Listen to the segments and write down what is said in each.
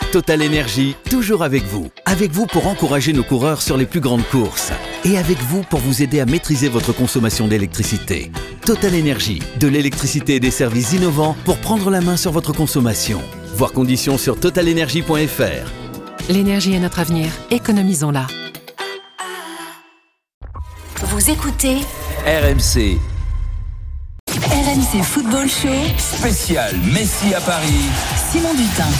Total Énergie, toujours avec vous. Avec vous pour encourager nos coureurs sur les plus grandes courses. Et avec vous pour vous aider à maîtriser votre consommation d'électricité. Total Énergie, de l'électricité et des services innovants pour prendre la main sur votre consommation. Voir conditions sur totalenergie.fr. L'énergie est notre avenir, économisons-la. Vous écoutez RMC. RMC Football Show. Spécial Messi à Paris. Simon Dutin.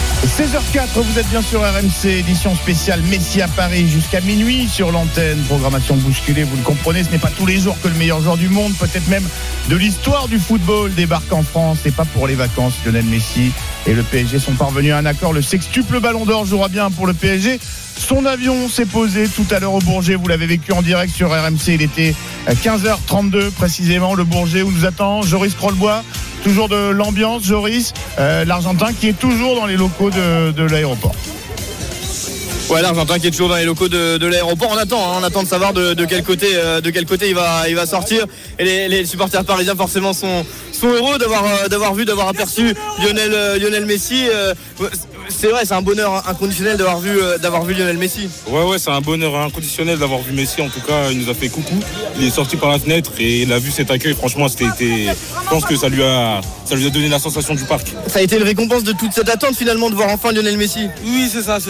16h04, vous êtes bien sur RMC, édition spéciale Messi à Paris jusqu'à minuit sur l'antenne. Programmation bousculée, vous le comprenez, ce n'est pas tous les jours que le meilleur joueur du monde, peut-être même de l'histoire du football, débarque en France. C'est pas pour les vacances. Lionel Messi et le PSG sont parvenus à un accord. Le sextuple Ballon d'Or jouera bien pour le PSG. Son avion s'est posé tout à l'heure au Bourget. Vous l'avez vécu en direct sur RMC. Il était 15h32 précisément. Le Bourget où nous attend Joris Krollbois. Toujours de l'ambiance, Joris, l'Argentin qui est toujours dans les locaux de l'aéroport. Ouais, l'Argentin qui est toujours dans les locaux de l'aéroport. On attend de savoir de quel côté il va sortir. Et les supporters parisiens forcément sont heureux d'avoir aperçu Lionel Messi. C'est vrai, c'est un bonheur inconditionnel d'avoir vu Lionel Messi. Ouais, c'est un bonheur inconditionnel d'avoir vu Messi. En tout cas, il nous a fait coucou. Il est sorti par la fenêtre et il a vu cet accueil. Franchement, je pense que ça lui a donné la sensation du parc. Ça a été une récompense de toute cette attente finalement de voir enfin Lionel Messi. Oui, c'est ça.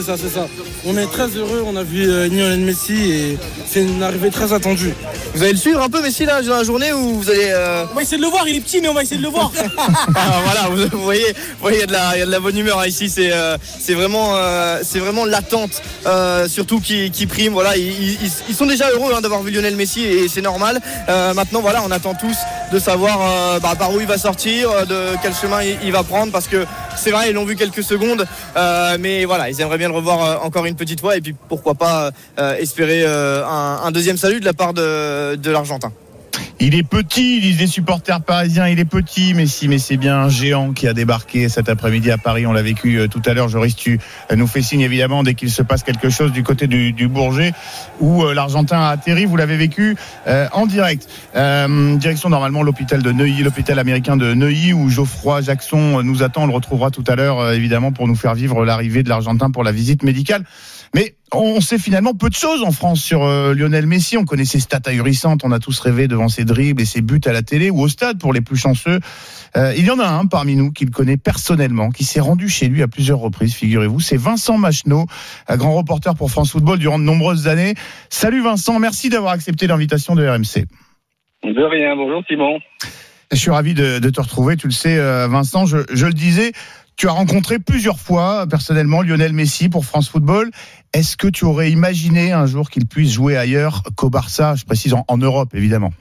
On est très heureux, on a vu Lionel Messi et c'est une arrivée très attendue. Vous allez le suivre un peu Messi là dans la journée ou vous allez On va essayer de le voir, il est petit mais on va essayer de le voir. Voilà, vous voyez, il y a de la bonne humeur ici. C'est vraiment l'attente surtout qui prime. Voilà, ils sont déjà heureux d'avoir vu Lionel Messi et c'est normal. Maintenant voilà, on attend tous de savoir par où il va sortir, de quel chemin il va prendre parce que c'est vrai ils l'ont vu quelques secondes mais voilà, ils aimeraient bien le revoir encore une petite fois et puis pourquoi pas espérer un deuxième salut de la part de l'Argentin. Il est petit, disent les supporters parisiens, il est petit, Messi, mais c'est bien un géant qui a débarqué cet après-midi à Paris. On l'a vécu tout à l'heure. Joris, tu nous fais signe évidemment dès qu'il se passe quelque chose du côté du Bourget où l'Argentin a atterri. Vous l'avez vécu en direct. Direction normalement l'hôpital de Neuilly, l'hôpital américain de Neuilly où Geoffroy Jackson nous attend. On le retrouvera tout à l'heure évidemment pour nous faire vivre l'arrivée de l'Argentin pour la visite médicale. Mais on sait finalement peu de choses en France sur Lionel Messi. On connaît ses stats ahurissantes. On a tous rêvé devant ses dribbles et ses buts à la télé ou au stade pour les plus chanceux. Il y en a un parmi nous qui le connaît personnellement, qui s'est rendu chez lui à plusieurs reprises, figurez-vous. C'est Vincent Machenaud, grand reporter pour France Football durant de nombreuses années. Salut Vincent, merci d'avoir accepté l'invitation de RMC. De rien, bonjour Simon. Je suis ravi de te retrouver, tu le sais Vincent, je le disais. Tu as rencontré plusieurs fois, personnellement, Lionel Messi pour France Football. Est-ce que tu aurais imaginé un jour qu'il puisse jouer ailleurs qu'au Barça, je précise en Europe, évidemment?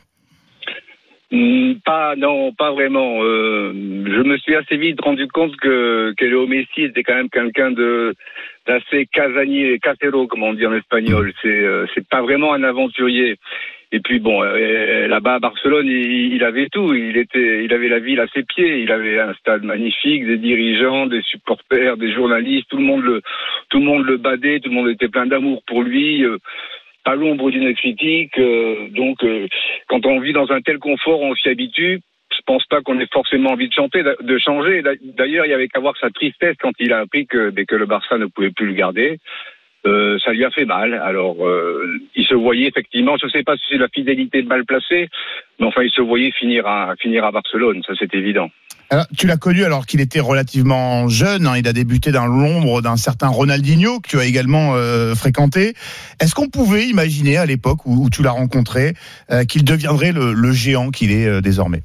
Pas vraiment. Je me suis assez vite rendu compte que Léo Messi était quand même quelqu'un d'assez casanier, casero, comme on dit en espagnol. C'est pas vraiment un aventurier. Et puis bon, là-bas à Barcelone, il avait tout. Il avait la ville à ses pieds. Il avait un stade magnifique, des dirigeants, des supporters, des journalistes. Tout le monde le badait. Tout le monde était plein d'amour pour lui. Pas l'ombre d'une critique. Donc, quand on vit dans un tel confort, on s'y habitue. Je pense pas qu'on ait forcément envie de changer. D'ailleurs, il y avait qu'à voir sa tristesse quand il a appris que le Barça ne pouvait plus le garder. Ça lui a fait mal. Alors, il se voyait effectivement, je ne sais pas si c'est la fidélité mal placée, mais enfin, il se voyait finir à Barcelone, ça c'est évident. Alors, tu l'as connu alors qu'il était relativement jeune, il a débuté dans l'ombre d'un certain Ronaldinho, que tu as également fréquenté. Est-ce qu'on pouvait imaginer à l'époque où tu l'as rencontré qu'il deviendrait le géant qu'il est désormais?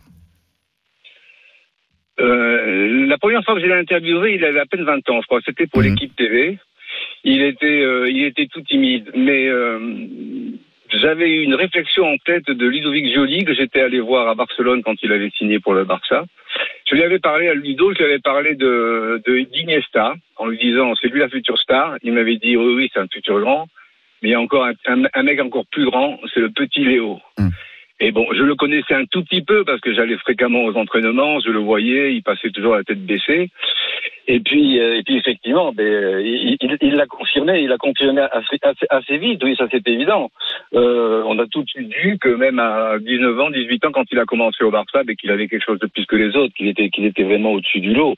La première fois que je l'ai interviewé, il avait à peine 20 ans, je crois. C'était pour l'équipe TV. Il était tout timide, mais j'avais eu une réflexion en tête de Ludovic Joly que j'étais allé voir à Barcelone quand il avait signé pour le Barça. Je lui avais parlé à Ludo, je lui avais parlé d'Iniesta en lui disant c'est lui la future star. Il m'avait dit oui c'est un futur grand, mais il y a encore un mec encore plus grand, c'est le petit Léo. Et bon, je le connaissais un tout petit peu parce que j'allais fréquemment aux entraînements, je le voyais, il passait toujours la tête baissée. Et puis effectivement, il l'a confirmé assez vite, oui, ça c'est évident. On a tout de suite vu que même à 19 ans, 18 ans, quand il a commencé au Barça, qu'il avait quelque chose de plus que les autres, qu'il était vraiment au-dessus du lot.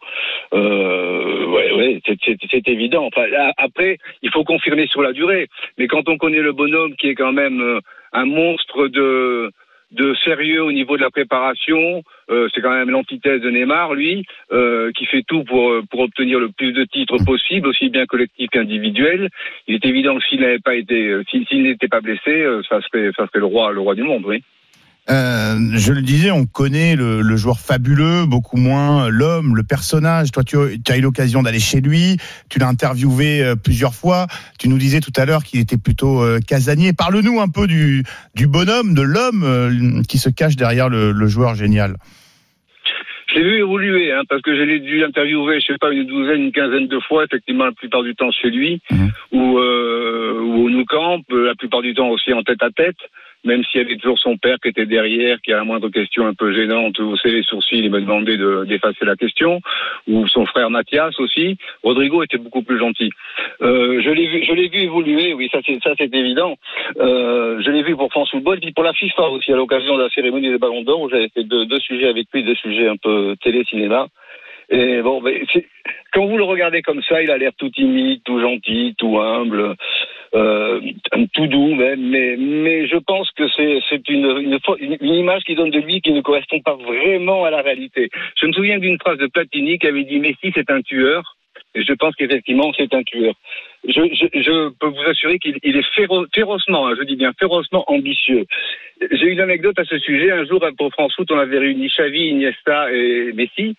C'est évident. Enfin, après, il faut confirmer sur la durée. Mais quand on connaît le bonhomme qui est quand même un monstre de sérieux au niveau de la préparation, c'est quand même l'antithèse de Neymar, lui, qui fait tout pour obtenir le plus de titres possible, aussi bien collectif qu'individuel. Il est évident que s'il n'était pas blessé, ça serait le roi du monde, oui. Je le disais, on connaît le joueur fabuleux, beaucoup moins l'homme, le personnage. Toi, tu as eu l'occasion d'aller chez lui, tu l'as interviewé plusieurs fois. Tu nous disais tout à l'heure qu'il était plutôt casanier. Parle-nous un peu du bonhomme, de l'homme qui se cache derrière le joueur génial. Je l'ai vu évoluer, parce que je l'ai dû interviewer, je sais pas, une quinzaine de fois, effectivement, la plupart du temps chez lui, ou au Nou Camp, la plupart du temps aussi en tête à tête. Même s'il y avait toujours son père qui était derrière, qui à la moindre question un peu gênante, haussait les sourcils, il me demandait d'effacer la question, ou son frère Mathias aussi. Rodrigo était beaucoup plus gentil. Je l'ai vu évoluer, oui, ça c'est évident. Je l'ai vu pour France Football, puis pour la FIFA aussi, à l'occasion de la cérémonie des Ballons d'Or, où j'avais fait deux sujets avec lui, deux sujets un peu télé-cinéma. Et bon, quand vous le regardez comme ça, il a l'air tout timide, tout gentil, tout humble, tout doux même, mais je pense que c'est une image qui donne de lui qui ne correspond pas vraiment à la réalité. Je me souviens d'une phrase de Platini qui avait dit Messi c'est un tueur. Et je pense qu'effectivement, c'est un tueur. Je peux vous assurer qu'il est férocement, je dis bien férocement ambitieux. J'ai une anecdote à ce sujet. Un jour, pour France Foot, on avait réuni Xavi, Iniesta et Messi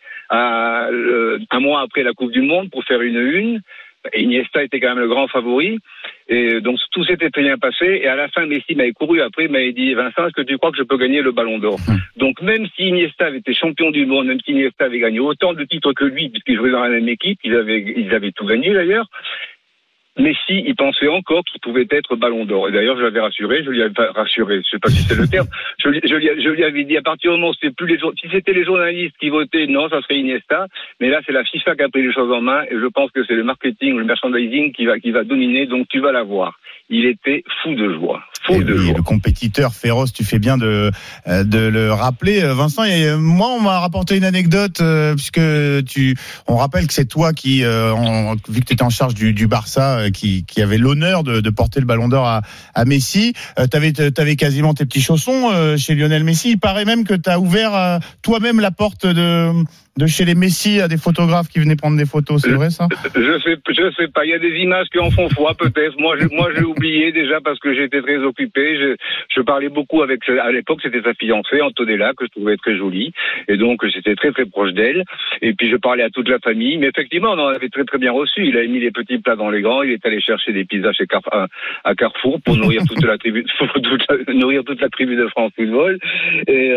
un mois après la Coupe du Monde pour faire une. Et Iniesta était quand même le grand favori. Et donc, tout s'était très bien passé. Et à la fin, Messi m'avait couru après, il m'avait dit, Vincent, est-ce que tu crois que je peux gagner le Ballon d'Or? Donc, même si Iniesta avait été champion du monde, même si Iniesta avait gagné autant de titres que lui, puisqu'ils jouaient dans la même équipe, ils avaient tout gagné d'ailleurs. Messi, il pensait encore qu'il pouvait être Ballon d'Or. Et d'ailleurs, je l'avais rassuré, je sais pas si c'est le terme, je lui avais dit, à partir du moment où si c'était les journalistes qui votaient, non, ça serait Iniesta, mais là, c'est la FIFA qui a pris les choses en main, et je pense que c'est le marketing, le merchandising qui va dominer, donc tu vas l'avoir. Il était fou de joie. Le compétiteur féroce, tu fais bien de le rappeler. Vincent, moi, on m'a rapporté une anecdote, puisque on rappelle que c'est toi qui, vu que tu étais en charge du Barça, qui avait l'honneur de porter le Ballon d'Or à Messi. T'avais quasiment tes petits chaussons chez Lionel Messi. Il paraît même que t'as ouvert toi-même la porte de chez les Messi à des photographes qui venaient prendre des photos, c'est vrai ça? Je sais pas, il y a des images qui en font foi peut-être. Moi j'ai oublié déjà parce que j'étais très occupé. Je parlais beaucoup à l'époque c'était sa fiancée Antonella que je trouvais très jolie et donc j'étais très très proche d'elle. Et puis je parlais à toute la famille, mais effectivement on en avait très très bien reçu. Il a mis les petits plats dans les grands, il est allé chercher des pizzas à Carrefour pour nourrir toute la tribu, nourrir toute la tribu de France Football. Et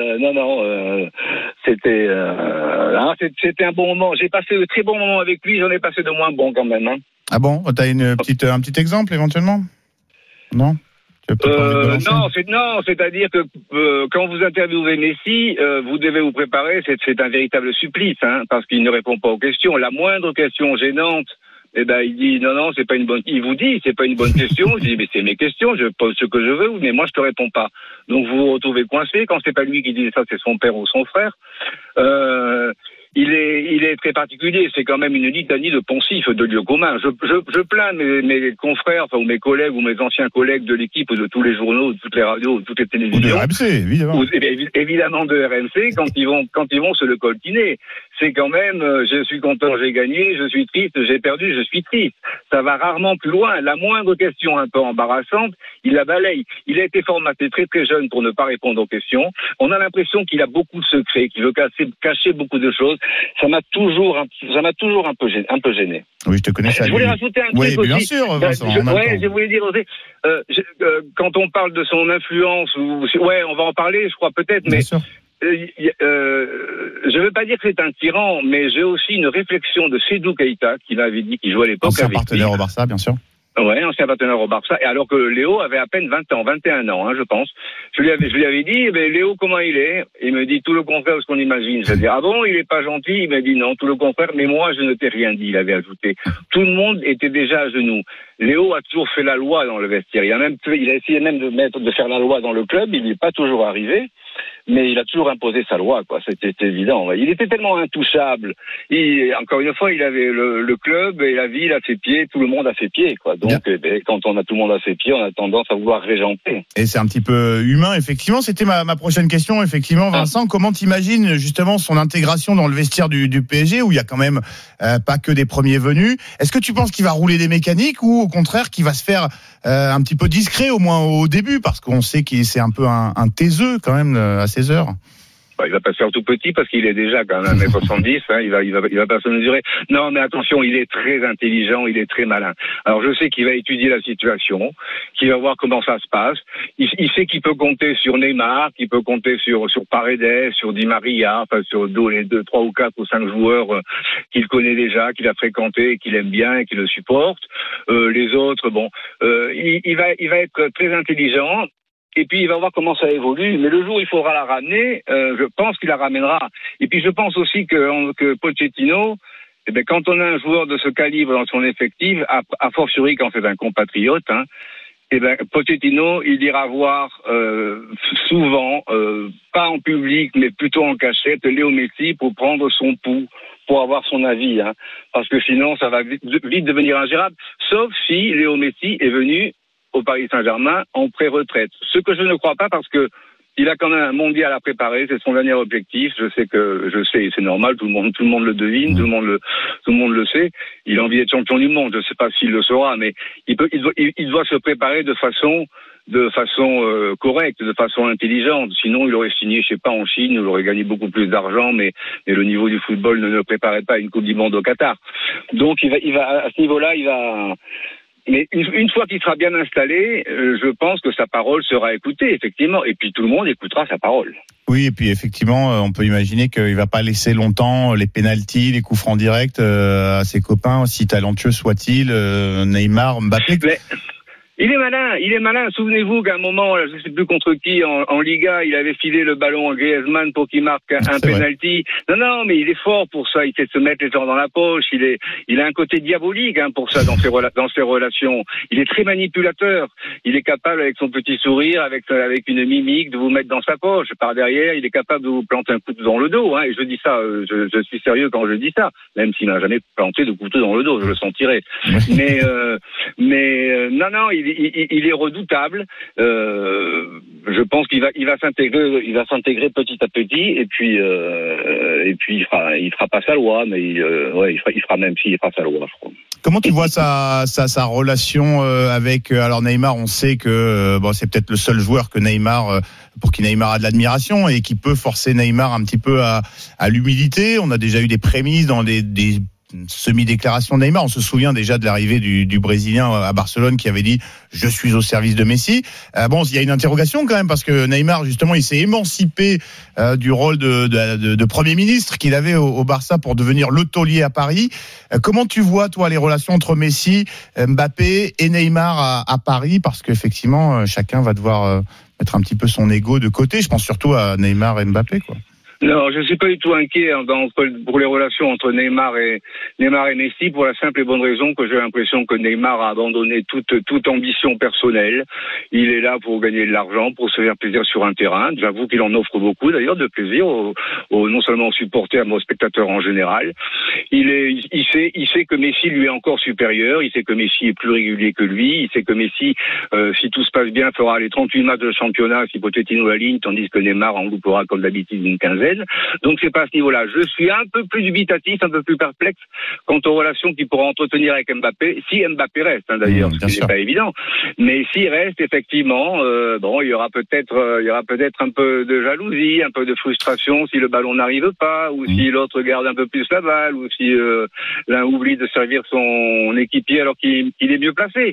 c'était un bon moment. J'ai passé de très bons moments avec lui, j'en ai passé de moins bons quand même. Ah bon? T'as un petit exemple éventuellement? Non? Non, c'est-à-dire que quand vous interviewez Messi, vous devez vous préparer, c'est un véritable supplice, parce qu'il ne répond pas aux questions. La moindre question gênante, il dit non, c'est pas une bonne. Il vous dit c'est pas une bonne question. Je dis mais c'est mes questions, je pose ce que je veux, mais moi je te réponds pas. Donc vous vous retrouvez coincé. Quand c'est pas lui qui dit ça, c'est son père ou son frère. Il est très particulier. C'est quand même une litanie de poncifs, de lieux communs. Je plains mes confrères, ou mes collègues, ou mes anciens collègues de l'équipe, ou de tous les journaux, de toutes les radios, de toutes les télévisions. Ou de RMC, évidemment. Évidemment de RMC, quand ils vont se le coltiner. C'est quand même, je suis content, j'ai gagné, je suis triste, j'ai perdu, je suis triste. Ça va rarement plus loin. La moindre question un peu embarrassante, il la balaye. Il a été formaté très très jeune pour ne pas répondre aux questions. On a l'impression qu'il a beaucoup de secrets, qu'il veut cacher beaucoup de choses. Ça m'a toujours un peu gêné. Oui, je te connais ça. Je voulais rajouter un truc aussi. Oui, bien sûr, Vincent. Je voulais dire aussi, quand on parle de son influence, on va en parler, je crois peut-être, mais. Bien sûr. Je ne veux pas dire que c'est un tyran, mais j'ai aussi une réflexion de Seydou Keïta, qui m'avait dit qu'il jouait à l'époque ancien avec partenaire au Barça, bien sûr. Ouais, ancien partenaire au Barça. Et alors que Léo avait à peine 20 ans, 21 ans, je pense. Je lui avais dit, Léo, comment il est? Il me dit tout le contraire de ce qu'on imagine. C'est-à-dire, ah bon, il est pas gentil? Il m'a dit non, tout le contraire. Mais moi, je ne t'ai rien dit, il avait ajouté. Tout le monde était déjà à genoux. Léo a toujours fait la loi dans le vestiaire. Il a essayé même de faire la loi dans le club. Il n'y est pas toujours arrivé. Mais il a toujours imposé sa loi, quoi. C'était évident. Il était tellement intouchable. Encore une fois, il avait le club et la ville à ses pieds, tout le monde à ses pieds, quoi. Donc, quand on a tout le monde à ses pieds, on a tendance à vouloir régenter. Et c'est un petit peu humain, effectivement. C'était ma prochaine question, effectivement, Vincent. Comment t'imagines justement son intégration dans le vestiaire du PSG, où il y a quand même pas que des premiers venus? Est-ce que tu penses qu'il va rouler des mécaniques ou au contraire qu'il va se faire un petit peu discret, au moins au début, parce qu'on sait qu'il c'est un peu un taiseux quand même à ses heures? Il va pas se faire tout petit parce qu'il est déjà quand même 1m70, il va pas se mesurer. Non, mais attention, il est très intelligent, il est très malin. Alors je sais qu'il va étudier la situation, qu'il va voir comment ça se passe. Il sait qu'il peut compter sur Neymar, qu'il peut compter sur Paredes, sur Di Maria, enfin sur les 2, 3 ou 4 ou 5 joueurs qu'il connaît déjà, qu'il a fréquenté, qu'il aime bien et qu'il le supporte. Les autres, il va être très intelligent. Et puis il va voir comment ça évolue. Mais le jour où il faudra la ramener, je pense qu'il la ramènera. Et puis je pense aussi que Pochettino, quand on a un joueur de ce calibre dans son effectif, a fortiori quand c'est un compatriote, Pochettino, il ira voir souvent, pas en public, mais plutôt en cachette, Léo Messi pour prendre son pouls, pour avoir son avis, parce que sinon ça va vite devenir ingérable. Sauf si Léo Messi est venu au Paris Saint-Germain en pré-retraite. Ce que je ne crois pas parce que il a quand même un mondial à préparer, c'est son dernier objectif. Je sais, c'est normal, tout le monde le devine, tout le monde le sait. Il a envie d'être champion du monde. Je ne sais pas s'il le sera, mais il doit se préparer de façon correcte, de façon intelligente. Sinon, il aurait signé, je sais pas, en Chine, il aurait gagné beaucoup plus d'argent, mais le niveau du football ne le préparait pas à une Coupe du Monde au Qatar. Donc, il va à ce niveau-là, il va. Mais une fois qu'il sera bien installé, je pense que sa parole sera écoutée, effectivement. Et puis tout le monde écoutera sa parole. Oui, et puis effectivement, on peut imaginer qu'il va pas laisser longtemps les pénaltys, les coups francs directs à ses copains, aussi talentueux soient-ils, Neymar, Mbappé. Mais il est malin. Souvenez-vous qu'à un moment, je ne sais plus contre qui, en Liga, il avait filé le ballon à Griezmann pour qu'il marque un penalty. Non, mais il est fort pour ça. Il sait se mettre les gens dans la poche. Il a un côté diabolique pour ça dans ses relations. Il est très manipulateur. Il est capable, avec son petit sourire, avec une mimique, de vous mettre dans sa poche. Par derrière, il est capable de vous planter un couteau dans le dos. Et je dis ça, je suis sérieux quand je dis ça, même s'il n'a jamais planté de couteau dans le dos, je le sentirais. Mais non, il est redoutable. Je pense qu'il va s'intégrer petit à petit et puis il fera pas sa loi, mais il fera sa loi, je crois. Comment tu vois sa relation avec alors Neymar? On sait que c'est peut-être le seul joueur que pour qui Neymar a de l'admiration et qui peut forcer Neymar un petit peu à l'humilité. On a déjà eu des prémices dans des semi-déclaration de Neymar. On se souvient déjà de l'arrivée du Brésilien à Barcelone qui avait dit « Je suis au service de Messi ». Il y a une interrogation quand même parce que Neymar, justement, il s'est émancipé du rôle de Premier ministre qu'il avait au Barça pour devenir le taulier à Paris. Comment tu vois, toi, les relations entre Messi, Mbappé et Neymar à Paris? Parce qu'effectivement, chacun va devoir mettre un petit peu son ego de côté. Je pense surtout à Neymar et Mbappé, quoi. Non, je ne suis pas du tout inquiet pour les relations entre Neymar et Messi, pour la simple et bonne raison que j'ai l'impression que Neymar a abandonné toute ambition personnelle. Il est là pour gagner de l'argent, pour se faire plaisir sur un terrain. J'avoue qu'il en offre beaucoup, d'ailleurs, de plaisir non seulement aux supporters, mais aux spectateurs en général. Il sait que Messi lui est encore supérieur. Il sait que Messi est plus régulier que lui. Il sait que Messi, si tout se passe bien, fera les 38 matchs de championnat si Pochettino aligne, tandis que Neymar en loupera comme d'habitude une quinzaine. Donc c'est pas à ce niveau-là. Je suis un peu plus dubitatif, un peu plus perplexe quant aux relations qu'il pourra entretenir avec Mbappé, si Mbappé reste, d'ailleurs, ce qui n'est pas évident. Mais s'il reste, effectivement, il y aura peut-être un peu de jalousie, un peu de frustration si le ballon n'arrive pas, ou si l'autre garde un peu plus la balle, ou si l'un oublie de servir son équipier alors qu'il est mieux placé.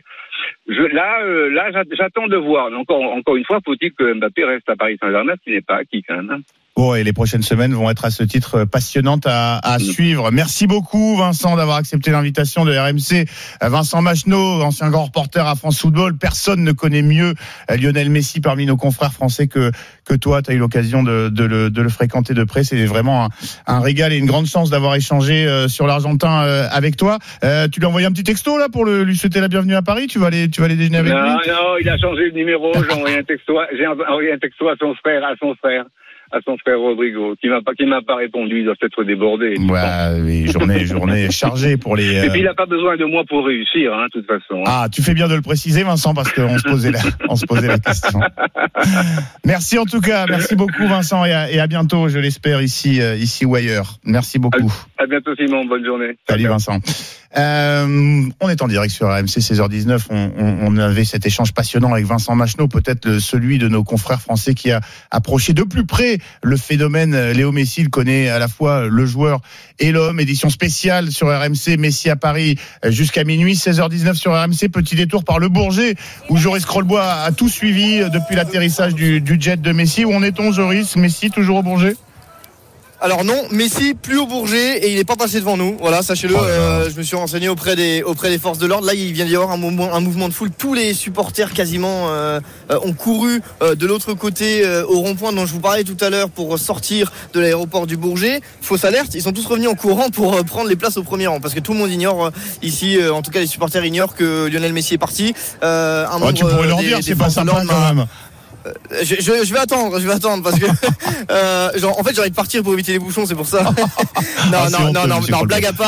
J'attends de voir. Encore une fois, faut-il que Mbappé reste à Paris Saint-Germain, ce qui n'est pas acquis quand même. Bon, et les prochaines semaines vont être à ce titre passionnantes à suivre. Merci beaucoup, Vincent, d'avoir accepté l'invitation de RMC. Vincent Machenaud, ancien grand reporter à France Football. Personne ne connaît mieux Lionel Messi parmi nos confrères français que toi. Tu as eu l'occasion de le fréquenter de près. C'est vraiment un régal et une grande chance d'avoir échangé sur l'Argentin avec toi. Tu lui as envoyé un petit texto là pour lui souhaiter la bienvenue à Paris. Tu vas aller déjeuner avec lui? Non, il a changé de numéro. J'ai envoyé un texto à son frère Rodrigo, qui m'a pas répondu. Il doit peut-être débordé. Ouais, oui, journée chargée pour les. Et puis il n'a pas besoin de moi pour réussir, de toute façon. Ah, tu fais bien de le préciser, Vincent, parce qu'on se posait la question. Merci en tout cas, merci beaucoup, Vincent, et à bientôt, je l'espère ici ou ailleurs. Merci beaucoup. À bientôt, Simon. Bonne journée. Salut, Vincent. On est en direct sur RMC 16h19. On avait cet échange passionnant avec Vincent Machenaud, peut-être celui de nos confrères français qui a approché de plus près le phénomène Léo Messi. Il connaît à la fois le joueur et l'homme. Édition spéciale sur RMC, Messi à Paris jusqu'à minuit, 16h19 sur RMC. Petit détour par le Bourget où Joris Krolbois a tout suivi depuis l'atterrissage du jet de Messi. Où en est-on, Joris? Messi toujours au Bourget? Alors non, Messi plus au Bourget et il n'est pas passé devant nous. Voilà, sachez-le. Je me suis renseigné auprès des forces de l'ordre. Là, il vient d'y avoir un mouvement de foule. Tous les supporters quasiment ont couru de l'autre côté au rond-point dont je vous parlais tout à l'heure pour sortir de l'aéroport du Bourget. Fausse alerte, ils sont tous revenus en courant pour prendre les places au premier rang parce que tout le monde ignore ici, en tout cas les supporters ignorent que Lionel Messi est parti. Tu pourrais leur dire, c'est pas sympa quand même. Je vais attendre parce que en fait j'ai envie de partir pour éviter les bouchons, c'est pour ça. Non, blague à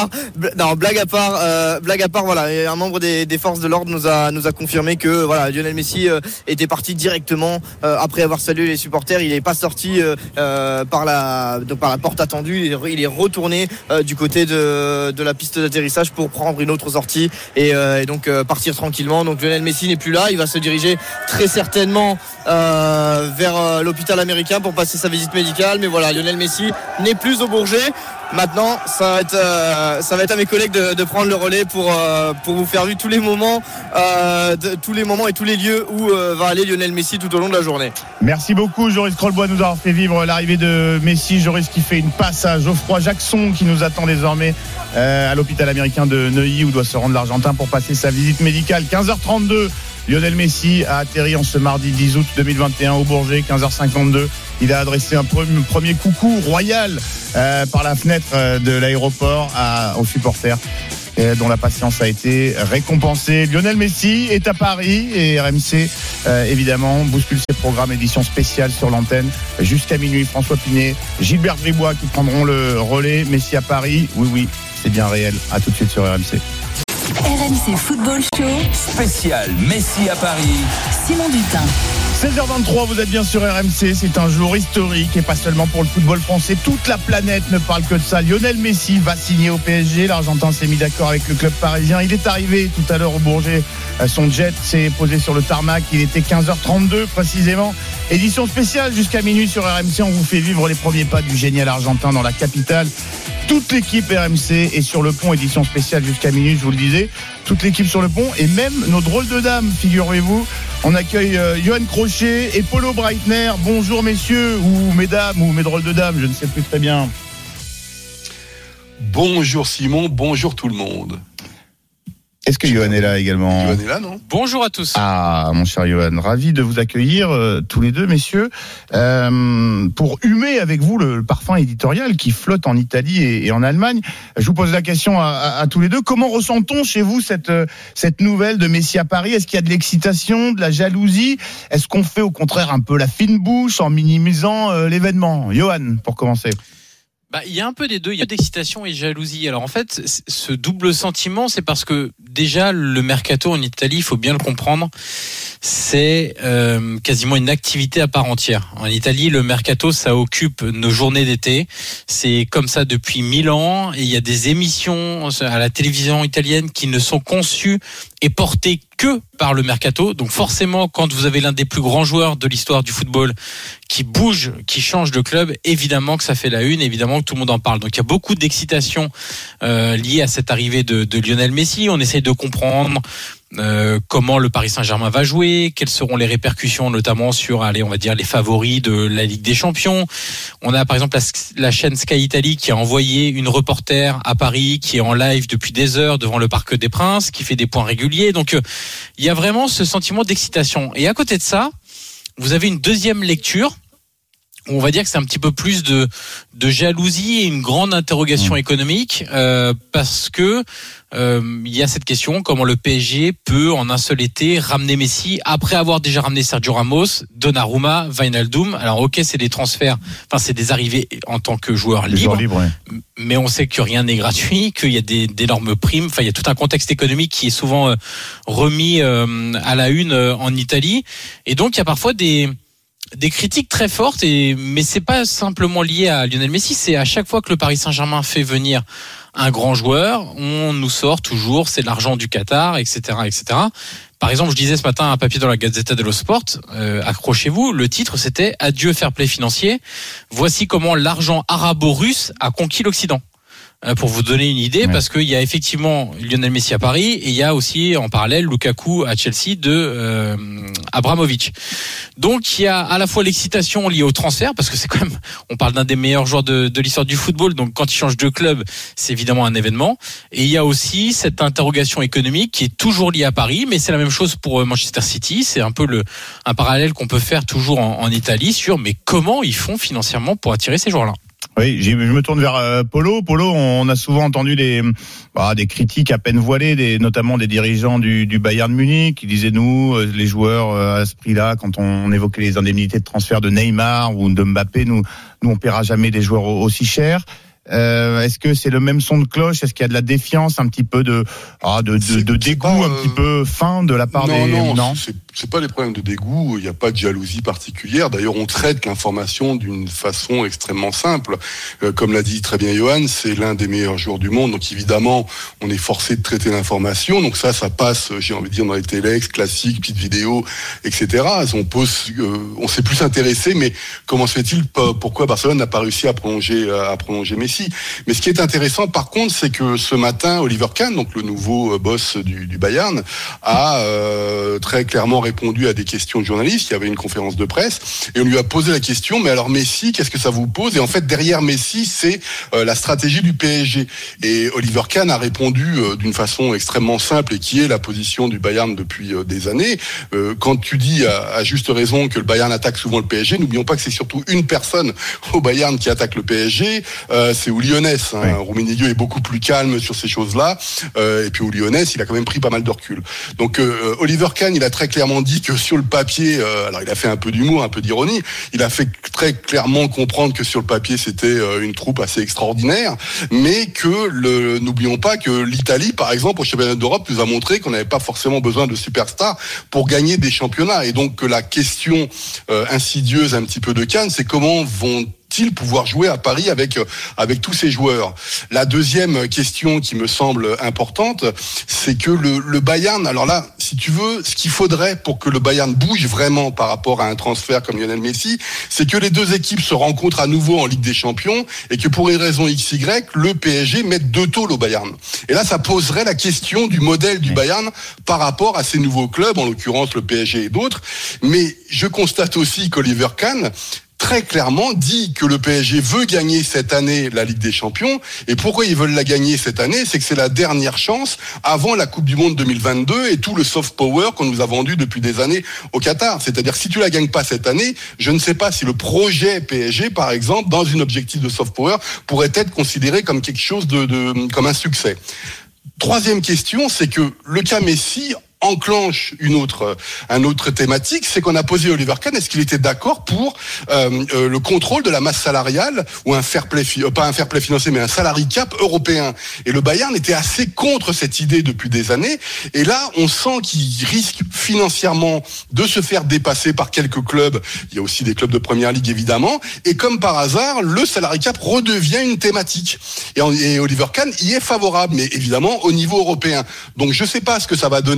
part, voilà, et un membre des forces de l'ordre nous a confirmé que voilà, Lionel Messi était parti directement après avoir salué les supporters. Il n'est pas sorti par la porte attendue. Il est retourné du côté de la piste d'atterrissage pour prendre une autre sortie et donc partir tranquillement. Donc Lionel Messi n'est plus là. Il va se diriger très certainement vers l'hôpital américain pour passer sa visite médicale, mais voilà, Lionel Messi n'est plus au Bourget. Maintenant, ça va être à mes collègues de prendre le relais pour vous faire vivre tous les moments et tous les lieux où va aller Lionel Messi tout au long de la journée. Merci beaucoup, Joris Krolbois, de nous avoir fait vivre l'arrivée de Messi. Joris qui fait une passe à Geoffroy Jackson qui nous attend désormais à l'hôpital américain de Neuilly où doit se rendre l'Argentin pour passer sa visite médicale. 15h32. Lionel Messi a atterri en ce mardi 10 août 2021 au Bourget, 15h52. Il a adressé un premier coucou royal par la fenêtre de l'aéroport aux supporters dont la patience a été récompensée. Lionel Messi est à Paris et RMC évidemment bouscule ses programmes, édition spéciale sur l'antenne jusqu'à minuit. François Pinet, Gilbert Bribois qui prendront le relais. Messi à Paris, oui, c'est bien réel. À tout de suite sur RMC. RMC Football Show spécial Messi à Paris. Simon Dutin. 16h23, vous êtes bien sur RMC, c'est un jour historique et pas seulement pour le football français, toute la planète ne parle que de ça. Lionel Messi va signer au PSG, l'Argentin s'est mis d'accord avec le club parisien, il est arrivé tout à l'heure au Bourget, son jet s'est posé sur le tarmac, il était 15h32 précisément. Édition spéciale jusqu'à minuit sur RMC, on vous fait vivre les premiers pas du génial Argentin dans la capitale. Toute l'équipe RMC est sur le pont, édition spéciale jusqu'à minuit, je vous le disais. Toute l'équipe sur le pont et même nos drôles de dames, figurez-vous. On accueille Johan Crochet et Polo Breitner. Bonjour messieurs, ou mesdames, ou mes drôles de dames, je ne sais plus très bien. Bonjour Simon, bonjour tout le monde. Est-ce que Johan est là également ? Johan est là, non ? Bonjour à tous. Ah, mon cher Johan, ravi de vous accueillir tous les deux, messieurs, pour humer avec vous le parfum éditorial qui flotte en Italie et en Allemagne. Je vous pose la question à tous les deux. Comment ressent-on chez vous cette nouvelle de Messi à Paris ? Est-ce qu'il y a de l'excitation, de la jalousie ? Est-ce qu'on fait au contraire un peu la fine bouche en minimisant l'événement ? Johan, pour commencer. Il y a un peu des deux, il y a d'excitation et jalousie. Alors en fait, ce double sentiment, c'est parce que déjà le mercato en Italie, il faut bien le comprendre, c'est quasiment une activité à part entière. En Italie, le mercato, ça occupe nos journées d'été. C'est comme ça depuis 1000 ans et il y a des émissions à la télévision italienne qui ne sont conçues et portées que par le mercato. Donc forcément, quand vous avez l'un des plus grands joueurs de l'histoire du football qui bouge, qui change de club, évidemment que ça fait la une, évidemment que tout le monde en parle. Donc il y a beaucoup d'excitation liée à cette arrivée de Lionel Messi. On essaye de comprendre comment le Paris Saint-Germain va jouer, quelles seront les répercussions notamment sur, on va dire les favoris de la Ligue des Champions. On a par exemple la chaîne Sky Italie qui a envoyé une reporter à Paris qui est en live depuis des heures devant le Parc des Princes, qui fait des points réguliers. Donc il y a vraiment ce sentiment d'excitation. Et à côté de ça, vous avez une deuxième lecture où on va dire que c'est un petit peu plus de jalousie et une grande interrogation économique parce que il y a cette question, comment le PSG peut en un seul été ramener Messi après avoir déjà ramené Sergio Ramos, Donnarumma, Wijnaldum. Alors ok, c'est des transferts, c'est des arrivées en tant que joueur libre, mais on sait que rien n'est gratuit, qu'il y a d'énormes primes, il y a tout un contexte économique qui est souvent remis à la une en Italie, et donc il y a parfois des critiques très fortes, mais c'est pas simplement lié à Lionel Messi, c'est à chaque fois que le Paris Saint-Germain fait venir un grand joueur, on nous sort toujours, c'est l'argent du Qatar, etc., etc. Par exemple, je disais ce matin un papier dans la Gazzetta dello Sport, accrochez-vous, le titre c'était « Adieu fair play financier, voici comment l'argent arabo-russe a conquis l'Occident ». Pour vous donner une idée, parce qu'il y a effectivement Lionel Messi à Paris et il y a aussi en parallèle Lukaku à Chelsea de Abramovich. Donc il y a à la fois l'excitation liée au transfert, parce que c'est quand même, on parle d'un des meilleurs joueurs de l'histoire du football, donc quand il change de club, c'est évidemment un événement. Et il y a aussi cette interrogation économique qui est toujours liée à Paris, mais c'est la même chose pour Manchester City. C'est un peu un parallèle qu'on peut faire toujours en Italie sur mais comment ils font financièrement pour attirer ces joueurs-là. Oui, je me tourne vers Polo. Polo, on a souvent entendu des critiques à peine voilées, notamment des dirigeants du Bayern Munich qui disaient nous, les joueurs à ce prix-là, quand on évoquait les indemnités de transfert de Neymar ou de Mbappé, nous on paiera jamais des joueurs aussi chers. Est-ce que c'est le même son de cloche? Est-ce qu'il y a de la défiance, un petit peu de dégoût, un petit peu fin de la part des... Non, c'est pas les problèmes de dégoût. Il n'y a pas de jalousie particulière. D'ailleurs, on traite l'information d'une façon extrêmement simple. Comme l'a dit très bien Johan, c'est l'un des meilleurs joueurs du monde. Donc évidemment, on est forcé de traiter l'information. Donc ça passe, j'ai envie de dire, dans les téléx classiques, petites vidéos, etc. On s'est plus intéressé, mais comment se fait-il, pourquoi Barcelone n'a pas réussi à prolonger Messi? Mais ce qui est intéressant, par contre, c'est que ce matin, Oliver Kahn, donc le nouveau boss du Bayern, a très clairement répondu à des questions de journalistes. Il y avait une conférence de presse et on lui a posé la question, mais alors Messi, qu'est-ce que ça vous pose? Et en fait, derrière Messi, c'est la stratégie du PSG. Et Oliver Kahn a répondu d'une façon extrêmement simple et qui est la position du Bayern depuis des années. Quand tu dis à juste raison que le Bayern attaque souvent le PSG, n'oublions pas que c'est surtout une personne au Bayern qui attaque le PSG, c'est Uli Hoeneß. Rummenigge est beaucoup plus calme sur ces choses-là. Et puis Uli Hoeneß, il a quand même pris pas mal de recul. Donc Oliver Kahn, il a très clairement dit que sur le papier, alors il a fait un peu d'humour, un peu d'ironie, il a fait très clairement comprendre que sur le papier c'était une troupe assez extraordinaire, mais que n'oublions pas que l'Italie, par exemple, au championnat d'Europe, nous a montré qu'on n'avait pas forcément besoin de superstars pour gagner des championnats. Et donc que la question insidieuse un petit peu de Kahn, c'est comment vont-ils pouvoir jouer à Paris avec tous ces joueurs. La deuxième question qui me semble importante, c'est que le Bayern, alors là, si tu veux, ce qu'il faudrait pour que le Bayern bouge vraiment par rapport à un transfert comme Lionel Messi, c'est que les deux équipes se rencontrent à nouveau en Ligue des Champions et que pour une raison XY, le PSG mette 2 tôles au Bayern. Et là, ça poserait la question du modèle du Bayern par rapport à ces nouveaux clubs, en l'occurrence le PSG et d'autres. Mais je constate aussi qu'Oliver Kahn très clairement dit que le PSG veut gagner cette année la Ligue des Champions. Et pourquoi ils veulent la gagner cette année? C'est que c'est la dernière chance avant la Coupe du Monde 2022 et tout le soft power qu'on nous a vendu depuis des années au Qatar. C'est-à-dire si tu la gagnes pas cette année, je ne sais pas si le projet PSG, par exemple, dans une objectif de soft power, pourrait être considéré comme quelque chose comme un succès. Troisième question, c'est que le cas Messi enclenche une autre thématique, c'est qu'on a posé Oliver Kahn, est-ce qu'il était d'accord pour le contrôle de la masse salariale ou un fair play, pas un fair play financier, mais un salary cap européen. Et le Bayern était assez contre cette idée depuis des années. Et là, on sent qu'il risque financièrement de se faire dépasser par quelques clubs. Il y a aussi des clubs de première ligue, évidemment. Et comme par hasard, le salary cap redevient une thématique. Et Oliver Kahn y est favorable, mais évidemment au niveau européen. Donc je sais pas ce que ça va donner dans les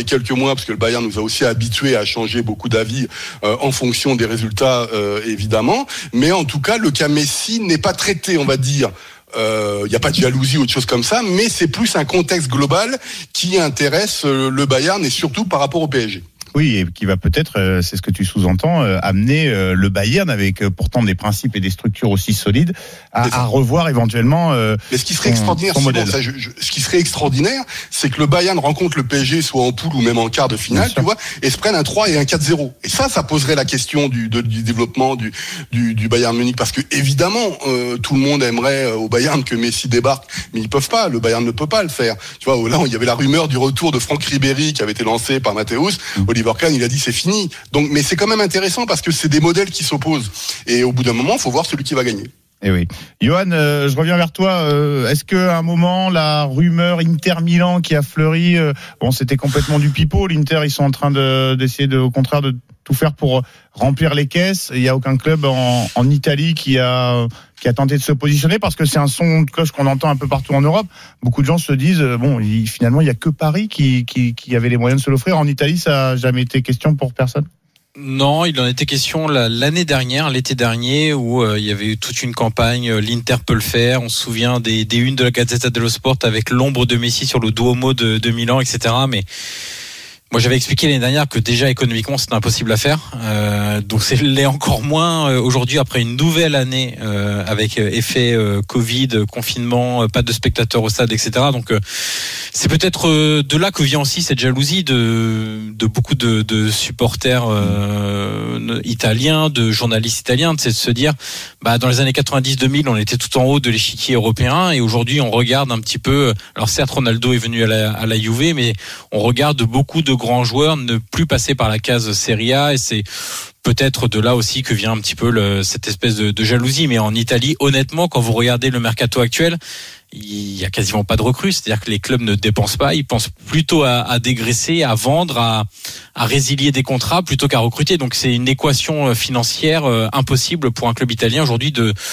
quelques mois, parce que le Bayern nous a aussi habitués à changer beaucoup d'avis en fonction des résultats, évidemment. Mais en tout cas, le cas Messi n'est pas traité, on va dire. Il n'y a pas de jalousie ou autre chose comme ça, mais c'est plus un contexte global qui intéresse le Bayern et surtout par rapport au PSG. Oui, et qui va peut-être, c'est ce que tu sous-entends, amener le Bayern, avec pourtant des principes et des structures aussi solides, à revoir éventuellement mais ce qui serait extraordinaire, ce qui serait extraordinaire, c'est que le Bayern rencontre le PSG soit en poule ou même en quart de finale, tu vois, et se prenne un 3 et un 4-0. Et ça poserait la question du développement du Bayern Munich, parce que évidemment, tout le monde aimerait au Bayern que Messi débarque, mais ils peuvent pas. Le Bayern ne peut pas le faire. Tu vois, là, il y avait la rumeur du retour de Franck Ribéry qui avait été lancé par Matthäus. Oliver Kahn, il a dit c'est fini. Donc, mais c'est quand même intéressant parce que c'est des modèles qui s'opposent. Et au bout d'un moment, il faut voir celui qui va gagner. Eh oui. Johan, je reviens vers toi. Est-ce qu'à un moment, la rumeur Inter-Milan qui a fleuri, c'était complètement du pipeau. L'Inter, ils sont en train d'essayer au contraire de tout faire pour remplir les caisses. Il n'y a aucun club en Italie qui a tenté de se positionner, parce que c'est un son de cloche qu'on entend un peu partout en Europe. Beaucoup de gens se disent, finalement, il n'y a que Paris qui avait les moyens de se l'offrir. En Italie, ça n'a jamais été question pour personne? Non, il en était question l'été dernier, où il y avait eu toute une campagne, l'Inter peut le faire. On se souvient des unes de la Gazzetta dello Sport avec l'ombre de Messi sur le Duomo de Milan, etc. Mais moi, j'avais expliqué l'année dernière que déjà économiquement c'était impossible à faire, donc c'est l'est encore moins aujourd'hui, après une nouvelle année avec effet Covid, confinement, pas de spectateurs au stade, etc. Donc c'est peut-être de là que vient aussi cette jalousie de beaucoup de supporters italiens, de journalistes italiens, c'est de se dire, dans les années 90-2000, on était tout en haut de l'échiquier européen, et aujourd'hui on regarde un petit peu. Alors certes, Ronaldo est venu à la Juve, mais on regarde beaucoup de grands joueurs ne plus passer par la case Serie A, et c'est peut-être de là aussi que vient un petit peu cette espèce de jalousie. Mais en Italie, honnêtement, quand vous regardez le mercato actuel, il y a quasiment pas de recrues, c'est-à-dire que les clubs ne dépensent pas, ils pensent plutôt à dégraisser, à vendre, à résilier des contrats plutôt qu'à recruter. Donc c'est une équation financière impossible pour un club italien aujourd'hui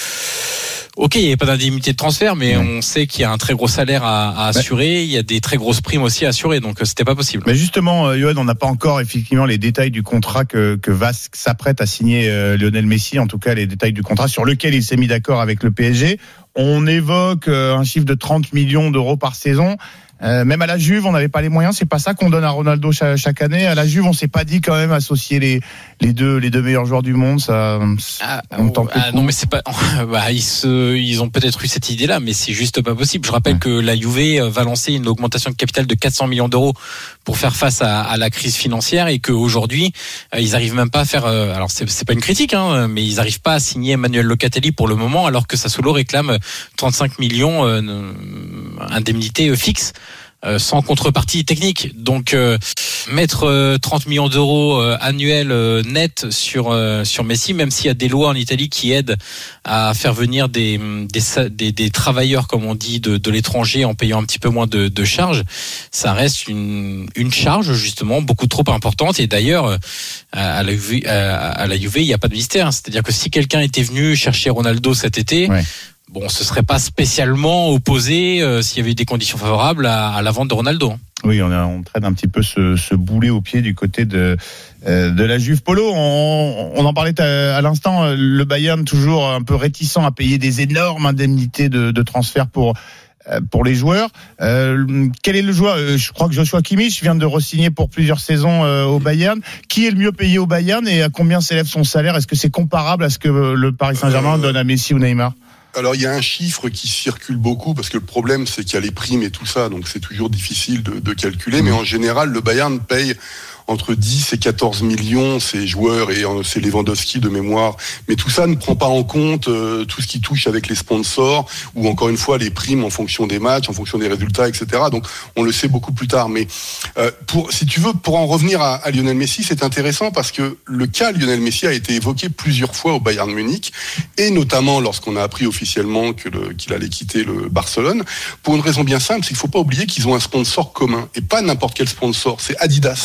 Ok, il n'y a pas d'indemnité de transfert, mais on sait qu'il y a un très gros salaire à assurer, il y a des très grosses primes aussi à assurer, donc c'était pas possible. Mais justement, Johan, on n'a pas encore effectivement les détails du contrat que s'apprête à signer Lionel Messi, en tout cas les détails du contrat sur lequel il s'est mis d'accord avec le PSG. On évoque un chiffre de 30 millions d'euros par saison. Même à la Juve, on n'avait pas les moyens. C'est pas ça qu'on donne à Ronaldo chaque année. À la Juve, on s'est pas dit quand même associer les deux meilleurs joueurs du monde. Non, mais c'est pas. Ils ont peut-être eu cette idée-là, mais c'est juste pas possible. Je rappelle que la Juve va lancer une augmentation de capital de 400 millions d'euros pour faire face à la crise financière, et qu'aujourd'hui, ils arrivent même pas à faire. Alors c'est pas une critique, mais ils arrivent pas à signer Emmanuel Locatelli pour le moment, alors que Sassuolo réclame 35 millions indemnité fixe. Sans contrepartie technique. Donc mettre 30 millions d'euros annuels net sur Messi, même s'il y a des lois en Italie qui aident à faire venir des travailleurs, comme on dit, de l'étranger en payant un petit peu moins de charges, ça reste une charge justement beaucoup trop importante. Et d'ailleurs à la Juve, il n'y a pas de mystère, c'est-à-dire que si quelqu'un était venu chercher Ronaldo cet été, on se serait pas spécialement opposé s'il y avait eu des conditions favorables à la vente de Ronaldo. Oui, on traîne un petit peu ce boulet au pied du côté de la Juve. Polo, on en parlait à l'instant, le Bayern toujours un peu réticent à payer des énormes indemnités de transfert pour les joueurs. Quel est le joueur? Je crois que Joshua Kimmich vient de re-signer pour plusieurs saisons au Bayern. Qui est le mieux payé au Bayern et à combien s'élève son salaire? Est-ce que c'est comparable à ce que le Paris Saint-Germain donne à Messi ou Neymar? Alors il y a un chiffre qui circule beaucoup, parce que le problème c'est qu'il y a les primes et tout ça, donc c'est toujours difficile de calculer, mais en général le Bayern paye entre 10 et 14 millions ces joueurs, et c'est Lewandowski de mémoire, mais tout ça ne prend pas en compte tout ce qui touche avec les sponsors, ou encore une fois les primes en fonction des matchs, en fonction des résultats, etc. Donc on le sait beaucoup plus tard. Mais si tu veux, pour en revenir à Lionel Messi, c'est intéressant parce que le cas Lionel Messi a été évoqué plusieurs fois au Bayern Munich, et notamment lorsqu'on a appris officiellement qu'il allait quitter le Barcelone, pour une raison bien simple, c'est qu'il ne faut pas oublier qu'ils ont un sponsor commun, et pas n'importe quel sponsor, c'est Adidas.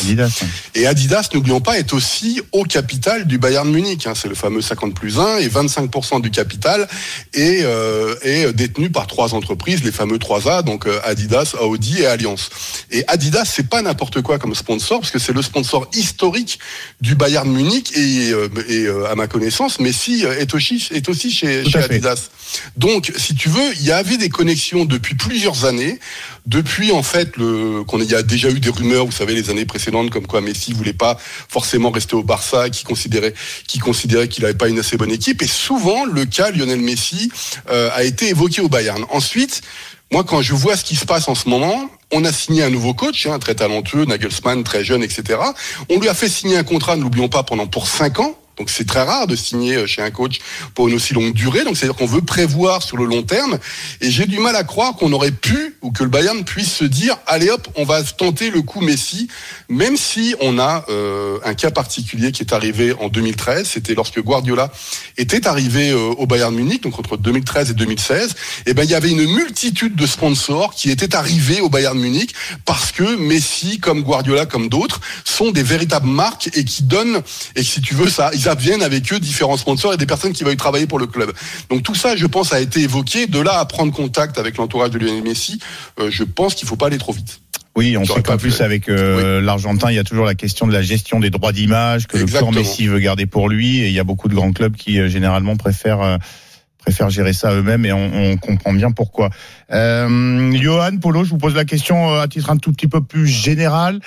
Et Adidas, n'oublions pas, est aussi au capital du Bayern Munich. C'est le fameux 50+1 et 25% du capital est détenu par 3 entreprises, les fameux 3A, donc Adidas, Audi et Allianz. Et Adidas, c'est pas n'importe quoi comme sponsor, parce que c'est le sponsor historique du Bayern Munich et à ma connaissance, Messi est aussi chez Adidas. Donc, si tu veux, il y avait des connexions depuis plusieurs années. Depuis, en fait, il y a déjà eu des rumeurs, vous savez, les années précédentes, comme quoi Messi voulait pas forcément rester au Barça, qui considérait qu'il avait pas une assez bonne équipe. Et souvent, le cas Lionel Messi a été évoqué au Bayern. Ensuite, moi, quand je vois ce qui se passe en ce moment, on a signé un nouveau coach, très talentueux, Nagelsmann, très jeune, etc. On lui a fait signer un contrat, n'oublions pas, pour 5 ans. Donc c'est très rare de signer chez un coach pour une aussi longue durée. Donc c'est-à-dire qu'on veut prévoir sur le long terme. Et j'ai du mal à croire qu'on aurait pu, ou que le Bayern puisse se dire, allez hop, on va tenter le coup Messi, même si on a un cas particulier qui est arrivé en 2013. C'était lorsque Guardiola était arrivé au Bayern Munich, donc entre 2013 et 2016. Et il y avait une multitude de sponsors qui étaient arrivés au Bayern Munich parce que Messi, comme Guardiola, comme d'autres, sont des véritables marques et qui donnent, et si tu veux ça, ils viennent avec eux différents sponsors et des personnes qui veulent travailler pour le club. Donc tout ça, je pense, a été évoqué. De là à prendre contact avec l'entourage de Lionel Messi, je pense qu'il ne faut pas aller trop vite. Oui, on sait qu'en plus avec l'Argentin, il y a toujours la question de la gestion des droits d'image que Exactement. Le clan Messi veut garder pour lui, et il y a beaucoup de grands clubs qui généralement préfèrent gérer ça eux-mêmes, et on comprend bien pourquoi. Johan, Polo, je vous pose la question à titre un tout petit peu plus général.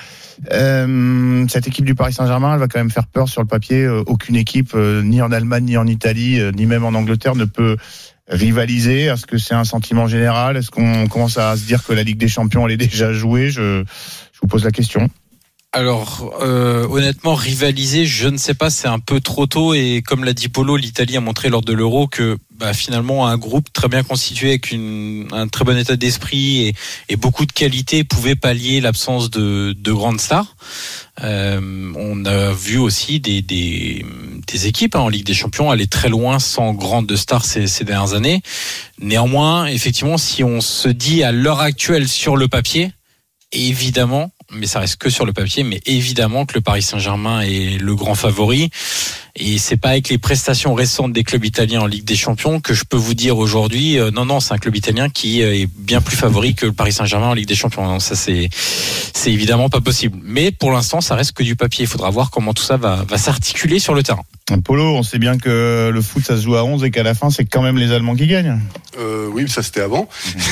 Cette équipe du Paris Saint-Germain, elle va quand même faire peur sur le papier. Aucune équipe, ni en Allemagne, ni en Italie, ni même en Angleterre, ne peut rivaliser. Est-ce que c'est un sentiment général? Est-ce qu'on commence à se dire que la Ligue des Champions, elle est déjà jouée? Je vous pose la question. Alors, honnêtement, rivaliser, je ne sais pas, c'est un peu trop tôt. Et comme l'a dit Polo, l'Italie a montré lors de l'Euro que finalement un groupe très bien constitué avec un très bon état d'esprit et beaucoup de qualité pouvait pallier l'absence de grandes stars. On a vu aussi des équipes en Ligue des Champions aller très loin sans grandes stars ces dernières années. Néanmoins, effectivement, si on se dit à l'heure actuelle sur le papier, évidemment, mais ça reste que sur le papier, mais évidemment que le Paris Saint-Germain est le grand favori. Et c'est pas avec les prestations récentes des clubs italiens en Ligue des Champions que je peux vous dire aujourd'hui, non, c'est un club italien qui est bien plus favori que le Paris Saint-Germain en Ligue des Champions. Non, ça c'est évidemment pas possible. Mais pour l'instant, ça reste que du papier. Il faudra voir comment tout ça va s'articuler sur le terrain. Polo, on sait bien que le foot, ça se joue à 11 et qu'à la fin, c'est quand même les Allemands qui gagnent. Oui, ça c'était avant.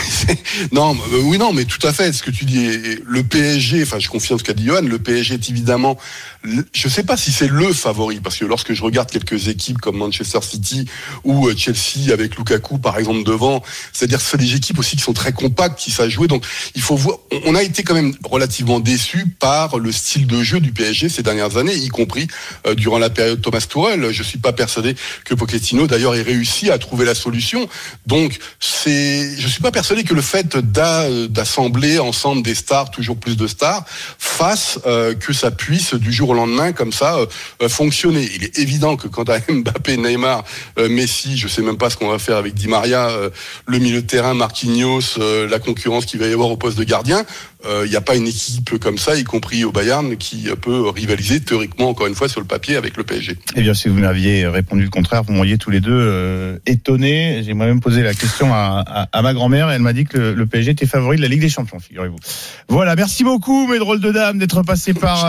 Non, mais tout à fait. Ce que tu dis, le PSG, je confirme ce qu'a dit Johan, le PSG est évidemment, je sais pas si c'est le favori, parce que lorsque je regarde quelques équipes comme Manchester City ou Chelsea avec Lukaku par exemple devant, c'est-à-dire que c'est des équipes aussi qui sont très compactes, qui savent jouer. Donc il faut voir, on a été quand même relativement déçus par le style de jeu du PSG ces dernières années, y compris durant la période Thomas Tuchel. Je suis pas persuadé que Pochettino d'ailleurs ait réussi à trouver la solution. Donc je suis pas persuadé que le fait d'assembler ensemble des stars, toujours plus de stars, fasse que ça puisse du jour au lendemain comme ça fonctionner. Il est évident que quand tu as Mbappé, Neymar, Messi, je sais même pas ce qu'on va faire avec Di Maria, le milieu de terrain, Marquinhos, la concurrence qu'il va y avoir au poste de gardien, il n'y a pas une équipe comme ça, y compris au Bayern, qui peut rivaliser théoriquement, encore une fois, sur le papier avec le PSG. Eh bien, si vous m'aviez répondu le contraire, vous m'auriez tous les deux étonnés. J'ai moi-même posé la question à ma grand-mère et elle m'a dit que le PSG était favori de la Ligue des Champions, figurez-vous. Voilà, merci beaucoup, mes drôles de dames, d'être passés par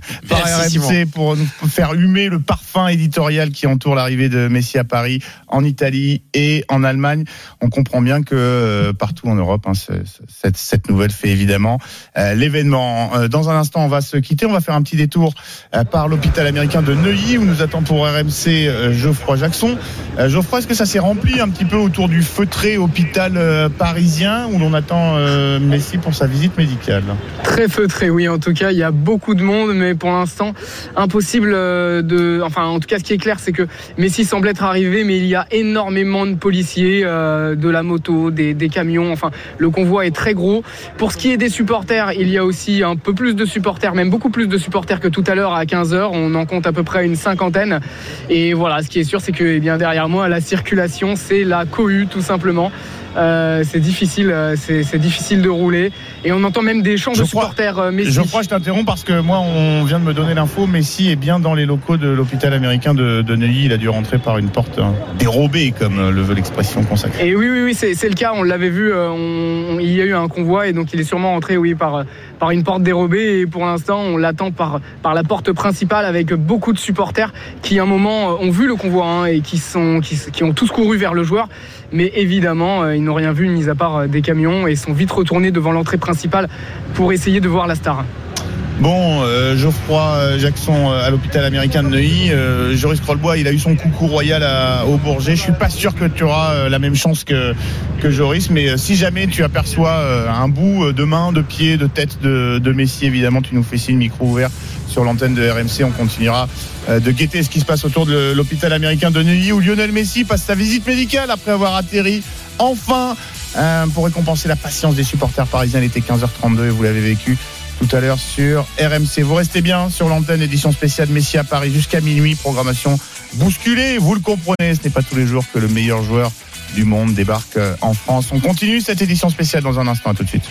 RMC pour nous faire humer le parfum éditorial qui entoure l'arrivée de Messi à Paris, en Italie et en Allemagne. On comprend bien que partout en Europe, cette nouvelle fait évidemment l'événement. Dans un instant, on va se quitter. On va faire un petit détour par l'hôpital américain de Neuilly où nous attend pour RMC Geoffroy Jackson. Geoffroy, est-ce que ça s'est rempli un petit peu autour du feutré hôpital parisien où l'on attend Messi pour sa visite médicale? Très feutré, oui. En tout cas, il y a beaucoup de monde, mais pour l'instant, impossible en tout cas, ce qui est clair, c'est que Messi semble être arrivé, mais il y a énormément de policiers, de la moto, des camions. Enfin, le convoi est très gros. Pour ce qui est des supporters, il y a aussi un peu plus de supporters, même beaucoup plus de supporters que tout à l'heure à 15h. On en compte à peu près une cinquantaine. Et voilà, ce qui est sûr, c'est que derrière moi, la circulation, c'est la cohue, tout simplement. c'est difficile de rouler. Et on entend même des chants de supporters Messi. Geoffroy, je t'interromps parce que moi, on vient de me donner l'info. Messi est bien dans les locaux de l'hôpital américain de Neuilly. Il a dû rentrer par une porte dérobée, comme le veut l'expression consacrée. Et oui, c'est le cas. On l'avait vu. Il y a eu un convoi et donc il est sûrement rentré, par une porte dérobée. Et pour l'instant, on l'attend par la porte principale avec beaucoup de supporters qui, à un moment, ont vu le convoi et qui ont tous couru vers le joueur. Mais évidemment, ils n'ont rien vu, mis à part des camions, et sont vite retournés devant l'entrée principale pour essayer de voir la star. Bon, Geoffroy Jackson à l'hôpital américain de Neuilly. Joris Krolbois, il a eu son coucou royal au Bourget. Je suis pas sûr que tu auras la même chance que Joris, mais si jamais tu aperçois un bout de main, de pied, de tête de Messi, évidemment, tu nous fais signe, micro ouvert sur l'antenne de RMC. On continuera de guetter ce qui se passe autour de l'hôpital américain de Neuilly, où Lionel Messi passe sa visite médicale après avoir atterri enfin pour récompenser la patience des supporters parisiens. Il était 15h32 et vous l'avez vécu tout à l'heure sur RMC. Vous restez bien sur l'antenne, édition spéciale Messi à Paris jusqu'à minuit, programmation bousculée, vous le comprenez, ce n'est pas tous les jours que le meilleur joueur du monde débarque en France. On continue cette édition spéciale dans un instant, à tout de suite.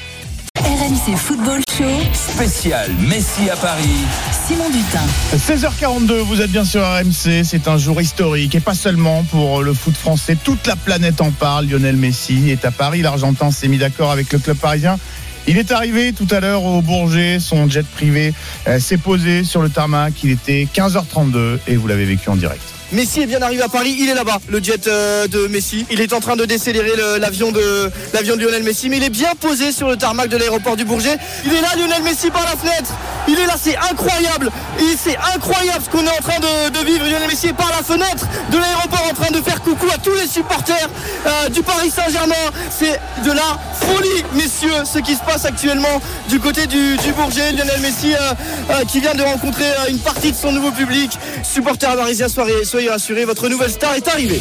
RMC Football Show spécial Messi à Paris. Simon Dutin. 16h42, vous êtes bien sur RMC, c'est un jour historique et pas seulement pour le foot français, toute la planète en parle. Lionel Messi est à Paris, l'Argentin s'est mis d'accord avec le club parisien. Il est arrivé tout à l'heure au Bourget, son jet privé s'est posé sur le tarmac, il était 15h32 et vous l'avez vécu en direct. Messi est bien arrivé à Paris, il est là-bas, le jet de Messi. Il est en train de décélérer l'avion de Lionel Messi, mais il est bien posé sur le tarmac de l'aéroport du Bourget. Il est là, Lionel Messi, par la fenêtre. Il est là, c'est incroyable. C'est incroyable ce qu'on est en train de vivre. Lionel Messi est par la fenêtre de l'aéroport en train de faire coucou à tous les supporters du Paris Saint-Germain. C'est de la folie, messieurs, ce qui se passe actuellement du côté du Bourget. Lionel Messi qui vient de rencontrer une partie de son nouveau public. Supporters parisiens, soyez rassurés, votre nouvelle star est arrivée.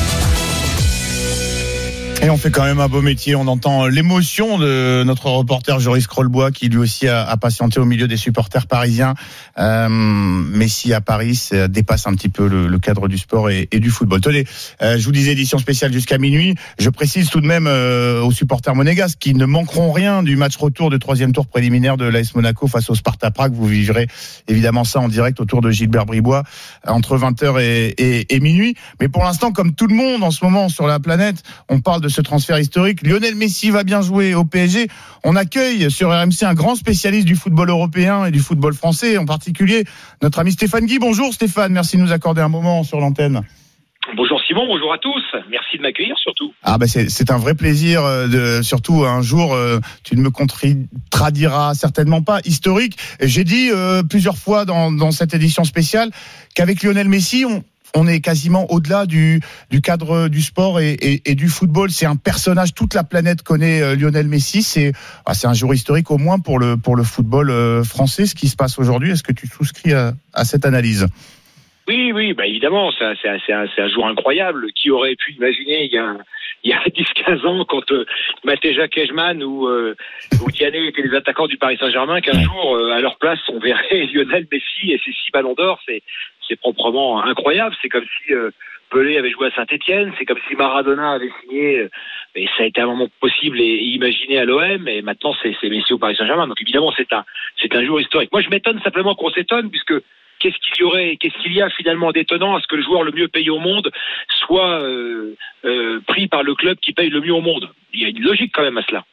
Et on fait quand même un beau métier, on entend l'émotion de notre reporter Joris Krolbois qui lui aussi a patienté au milieu des supporters parisiens. Messi à Paris, ça dépasse un petit peu le cadre du sport et du football. Tenez, je vous disais édition spéciale jusqu'à minuit. Je précise tout de même aux supporters monégasques qui ne manqueront rien du match retour du 3e tour préliminaire de l'AS Monaco face au Sparta Prague. Vous vivrez évidemment ça en direct autour de Gilbert Bribois entre 20h et minuit. Mais pour l'instant, comme tout le monde en ce moment sur la planète, on parle de ce transfert historique. Lionel Messi va bien jouer au PSG. On accueille sur RMC un grand spécialiste du football européen et du football français, en particulier notre ami Stéphane Guy. Bonjour Stéphane, merci de nous accorder un moment sur l'antenne. Bonjour Simon, bonjour à tous. Merci de m'accueillir surtout. C'est un vrai plaisir, surtout un jour, tu ne me contrediras certainement pas, historique. J'ai dit plusieurs fois dans cette édition spéciale qu'avec Lionel Messi, on est quasiment au-delà du cadre du sport et du football. C'est un personnage, toute la planète connaît Lionel Messi. C'est un jour historique au moins pour le football français, ce qui se passe aujourd'hui. Est-ce que tu souscris à cette analyse ? Oui, évidemment, c'est un jour incroyable. Qui aurait pu imaginer il y a 10-15 ans, quand Mateja Kejman ou Diané étaient les attaquants du Paris Saint-Germain, qu'un jour, à leur place, on verrait Lionel Messi et ses 6 ballons d'or. C'est proprement incroyable. C'est comme si Pelé avait joué à Saint-Etienne, c'est comme si Maradona avait signé, et ça a été un moment possible et imaginé à l'OM, et maintenant c'est Messi au Paris Saint-Germain. Donc évidemment c'est un jour historique. Moi je m'étonne simplement qu'on s'étonne, puisque qu'est-ce qu'il y a finalement d'étonnant à ce que le joueur le mieux payé au monde soit pris par le club qui paye le mieux au monde? Il y a une logique quand même à cela.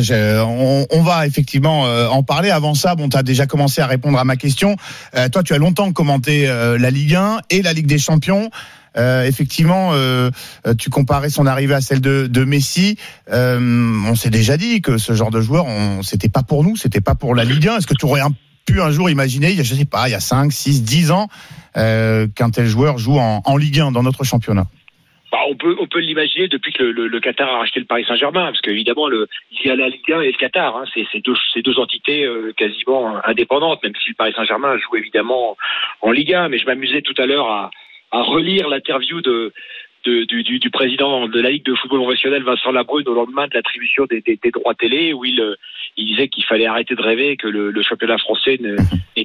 On va effectivement en parler. Avant ça, tu as déjà commencé à répondre à ma question. Toi, tu as longtemps commenté la Ligue 1 et la Ligue des Champions. Effectivement, tu comparais son arrivée à celle de Messi. On s'est déjà dit que ce genre de joueur, c'était pas pour nous, c'était pas pour la Ligue 1. Est-ce que tu aurais pu un jour imaginer, il y a 5, 6, 10 ans, qu'un tel joueur joue en Ligue 1 dans notre championnat? On peut l'imaginer depuis que le Qatar a racheté le Paris Saint-Germain, parce qu'évidemment il y a la Ligue 1 et le Qatar, hein, c'est deux entités quasiment indépendantes, même si le Paris Saint-Germain joue évidemment en Ligue 1. Mais je m'amusais tout à l'heure à relire l'interview du président de la Ligue de football professionnel, Vincent Labrune, au lendemain de l'attribution des droits télé, où il disait qu'il fallait arrêter de rêver, que le championnat français n'était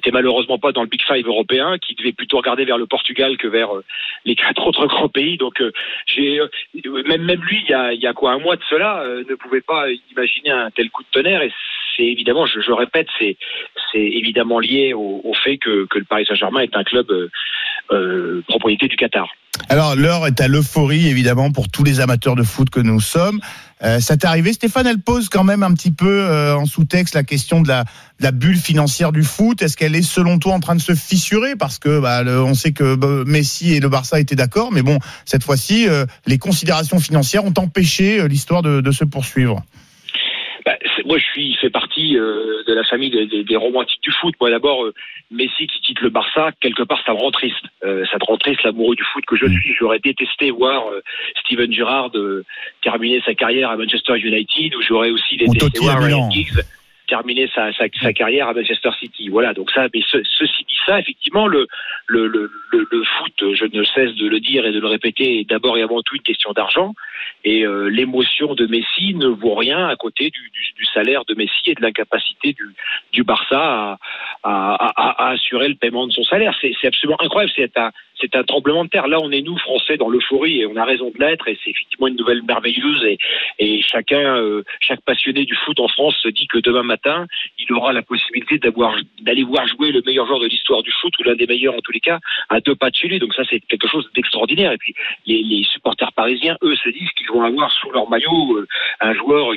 n'était malheureusement pas dans le Big Five européen, qui devait plutôt regarder vers le Portugal que vers les 4 autres grands pays. Donc même lui, il y a quoi, un mois de cela, ne pouvait pas imaginer un tel coup de tonnerre. Et c'est évidemment, je répète, c'est évidemment lié au fait que le Paris Saint-Germain est un club propriété du Qatar. Alors l'heure est à l'euphorie évidemment pour tous les amateurs de foot que nous sommes. Ça t'est arrivé, Stéphane? Elle pose quand même un petit peu en sous-texte la question de la bulle financière du foot. Est-ce qu'elle est selon toi en train de se fissurer? Parce que on sait que Messi et le Barça étaient d'accord, mais bon, cette fois-ci, les considérations financières ont empêché l'histoire de se poursuivre. Moi, je fais partie de la famille des romantiques du foot. Moi, d'abord, Messi qui quitte le Barça, quelque part, ça me rend triste. Ça me rend triste, l'amoureux du foot que je suis. J'aurais détesté voir Steven Gerrard terminer sa carrière à Manchester United, ou j'aurais aussi détesté voir Ryan Giggs terminer sa carrière à Manchester City. Voilà. Donc ça, mais ceci dit ça, effectivement, le foot, je ne cesse de le dire et de le répéter, est d'abord et avant tout une question d'argent. Et l'émotion de Messi ne vaut rien à côté du salaire de Messi et de l'incapacité du Barça à assurer le paiement de son salaire. C'est absolument incroyable. C'est un tremblement de terre. Là, on est nous, Français, dans l'euphorie, et on a raison de l'être, et c'est effectivement une nouvelle merveilleuse, et chaque passionné du foot en France se dit que demain matin, il aura la possibilité d'aller voir jouer le meilleur joueur de l'histoire du foot, ou l'un des meilleurs en tous les cas, à 2 pas de chez lui. Donc ça, c'est quelque chose d'extraordinaire. Et puis, les supporters parisiens, eux, se disent qu'ils vont avoir sous leur maillot un joueur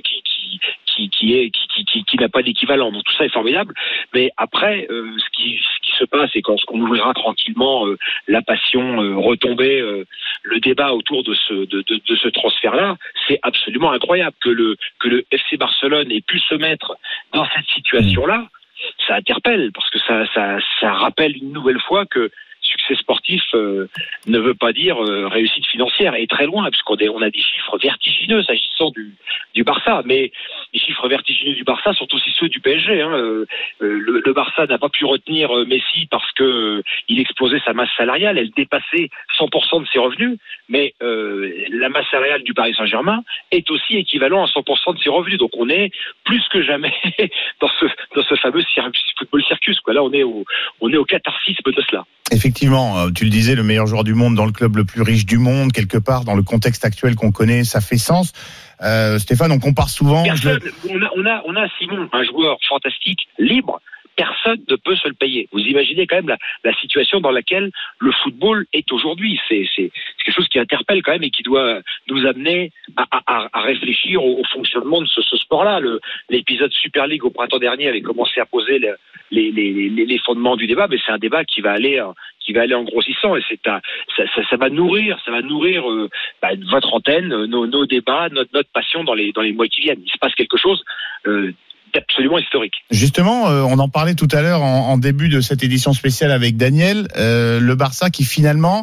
qui n'a pas d'équivalent. Donc tout ça est formidable. Mais après, ce qui se passe, et quand on ouvrira tranquillement la passion retomber, le débat autour de ce transfert-là, c'est absolument incroyable que le FC Barcelone ait pu se mettre dans cette situation-là. Ça interpelle, parce que ça rappelle une nouvelle fois que succès sportif ne veut pas dire réussite financière, et très loin, puisqu'on a des chiffres vertigineux s'agissant du Barça, mais les chiffres vertigineux du Barça sont aussi ceux du PSG. Le Barça n'a pas pu retenir Messi parce que il explosait sa masse salariale, elle dépassait 100% de ses revenus, mais la masse salariale du Paris Saint-Germain est aussi équivalent à 100% de ses revenus. Donc on est plus que jamais dans ce fameux football circus, quoi. Là on est au catharsisme de cela. Effectivement, tu le disais, le meilleur joueur du monde dans le club le plus riche du monde, quelque part, dans le contexte actuel qu'on connaît, ça fait sens. Stéphane, on compare souvent... On a Simon, un joueur fantastique, libre. Personne ne peut se le payer. Vous imaginez quand même la situation dans laquelle le football est aujourd'hui. C'est quelque chose qui interpelle quand même, et qui doit nous amener à réfléchir au fonctionnement de ce sport-là. L'épisode Super League au printemps dernier avait commencé à poser les fondements du débat, mais c'est un débat qui va aller en grossissant, et ça va nourrir votre antenne, nos débats, notre passion dans les mois qui viennent. Il se passe quelque chose absolument historique. Justement, on en parlait tout à l'heure en début de cette édition spéciale avec Daniel, le Barça qui finalement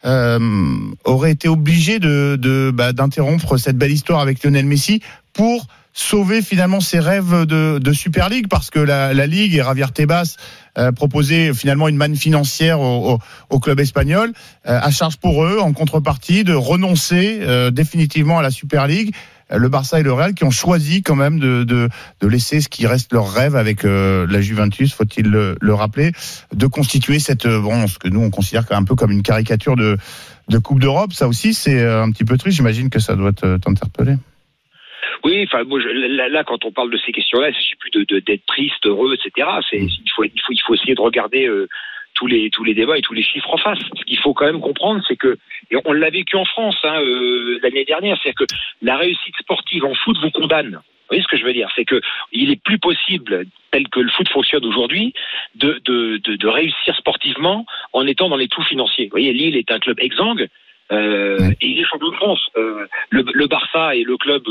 aurait été obligé d'interrompre cette belle histoire avec Lionel Messi pour sauver finalement ses rêves de Super League, parce que la Ligue et Javier Tebas proposaient finalement une manne financière au club espagnol, à charge pour eux, en contrepartie, de renoncer définitivement à la Super League. Le Barça et le Real qui ont choisi quand même de laisser ce qui reste leur rêve avec la Juventus, faut-il le rappeler, de constituer ce que nous on considère un peu comme une caricature de Coupe d'Europe. Ça aussi, c'est un petit peu triste. J'imagine que ça doit t'interpeller. Oui, enfin, moi, là, quand on parle de ces questions-là, il ne s'agit plus d'être triste, heureux, etc. Il faut essayer de regarder tous les débats et tous les chiffres en face. Ce qu'il faut quand même comprendre, c'est que, et on l'a vécu en France l'année dernière, c'est que la réussite sportive en foot vous condamne. Vous voyez ce que je veux dire? C'est que il est plus possible, tel que le foot fonctionne aujourd'hui, de réussir sportivement en étant dans les trous financiers. Vous voyez, Lille est un club exsangue. Et il est champion de France. Le Barça est le club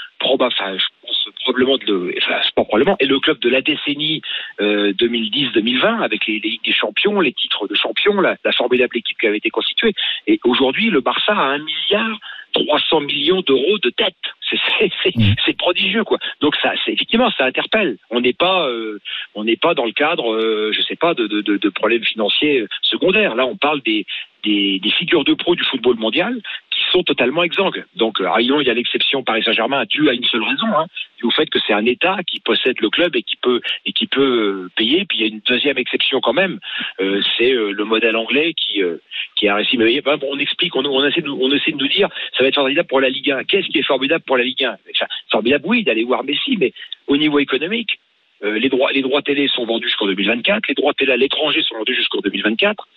est le club de la décennie 2010-2020, avec les Ligues des Champions, les titres de champion, la formidable équipe qui avait été constituée. Et aujourd'hui, le Barça a 1,3 milliard d'euros de dette. C'est prodigieux, quoi. Donc effectivement, ça interpelle. On n'est pas dans le cadre, de problèmes financiers secondaires. Là, on parle des des figures de pro du football mondial qui sont totalement exsangues. Donc, il y a l'exception Paris Saint-Germain due à une seule raison, due au fait que c'est un État qui possède le club et qui peut payer. Puis il y a une deuxième exception quand même, c'est le modèle anglais qui a réussi. Mais on explique, on essaie de nous dire, ça va être formidable pour la Ligue 1. Qu'est-ce qui est formidable pour la Ligue 1? Enfin, formidable, oui, d'aller voir Messi, mais au niveau économique, les droits télé sont vendus jusqu'en 2024, les droits télé à l'étranger sont vendus jusqu'en 2024.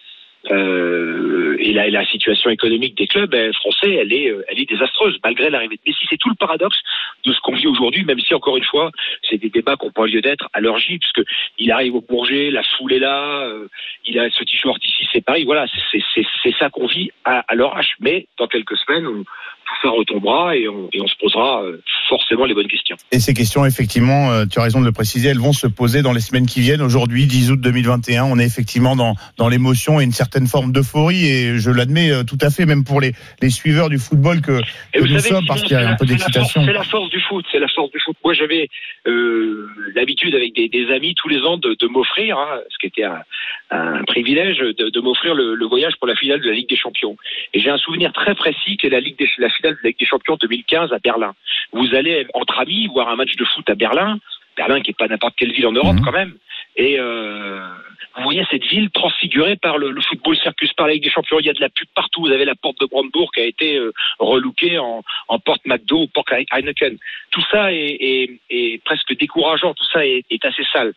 Et la situation économique des clubs français, elle est désastreuse malgré l'arrivée de Messi. C'est tout le paradoxe de ce qu'on vit aujourd'hui, même si encore une fois, c'est des débats qui n'ont pas lieu d'être à leur J, parce que il arrive au Bourget, la foule est là, il a ce t-shirt ici, c'est Paris. Voilà, c'est ça qu'on vit à leur H. Mais dans quelques semaines, tout ça retombera et on se posera forcément les bonnes questions. Et ces questions, effectivement, tu as raison de le préciser, elles vont se poser dans les semaines qui viennent. Aujourd'hui, 10 août 2021, on est effectivement dans l'émotion et une certaine forme d'euphorie, et je l'admets tout à fait, même pour les suiveurs du football que nous sommes, parce qu'il y a un peu d'excitation. C'est la force du foot, Moi, j'avais l'habitude avec des amis tous les ans de m'offrir, ce qui était un privilège, de m'offrir le voyage pour la finale de la Ligue des Champions. Et j'ai un souvenir très précis que la finale de la Ligue des Champions 2015 à Berlin. Vous allez entre amis voir un match de foot à Berlin qui n'est pas n'importe quelle ville en Europe quand même. Et vous voyez cette ville transfigurée par le football circus, par la Ligue des Champions. Il y a de la pub partout. Vous avez la porte de Brandebourg qui a été relookée en porte McDo, porte Heineken. Tout ça est presque décourageant. Tout ça est assez sale.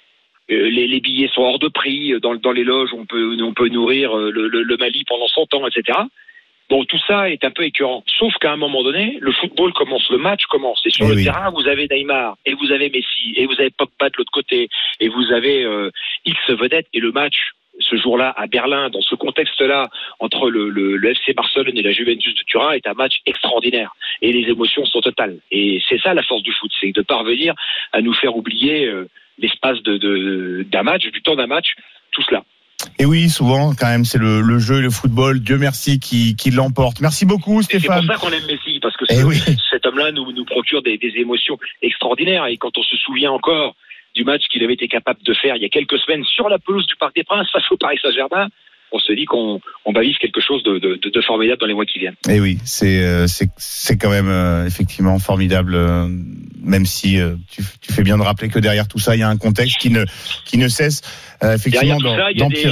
Les billets sont hors de prix. Dans les loges, on peut nourrir le Mali pendant 100 ans, etc. Bon, tout ça est un peu écœurant. Sauf qu'à un moment donné, le football commence, le match commence. Et sur le terrain, vous avez Neymar, et vous avez Messi, et vous avez Pogba de l'autre côté, et vous avez X vedettes. Et le match, ce jour-là, à Berlin, dans ce contexte-là, entre le FC Barcelone et la Juventus de Turin, est un match extraordinaire. Et les émotions sont totales. Et c'est ça la force du foot, c'est de parvenir à nous faire oublier l'espace d'un match, du temps d'un match, tout cela. Et oui, souvent, quand même, c'est le jeu et le football, Dieu merci, qui l'emporte. Merci beaucoup, Stéphane. Et c'est pour ça qu'on aime Messi, parce que cet homme-là nous procure des émotions extraordinaires. Et quand on se souvient encore du match qu'il avait été capable de faire il y a quelques semaines sur la pelouse du Parc des Princes face au Paris Saint-Germain, on se dit qu'on va vivre quelque chose de formidable dans les mois qui viennent. Et oui, c'est quand même effectivement formidable, même si tu fais bien de rappeler que derrière tout ça, il y a un contexte qui ne cesse effectivement d'empirer.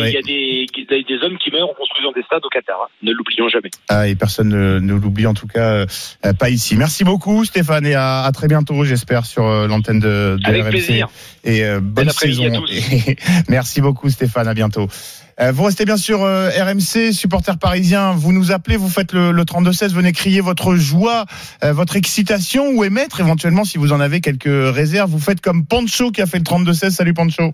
Il y a des hommes qui meurent en construisant des stades au Qatar, ne l'oublions jamais. Et personne ne l'oublie, en tout cas pas ici. Merci beaucoup, Stéphane, et à très bientôt, j'espère, sur l'antenne de Avec RMC. Plaisir. Et bonne saison. À tous. Merci beaucoup, Stéphane, à bientôt. Vous restez bien sûr RMC, supporters parisiens, vous nous appelez, vous faites le 32-16, venez crier votre joie, votre excitation, ou émettre éventuellement, si vous en avez quelques réserves, vous faites comme Pancho qui a fait le 32-16. Salut Pancho.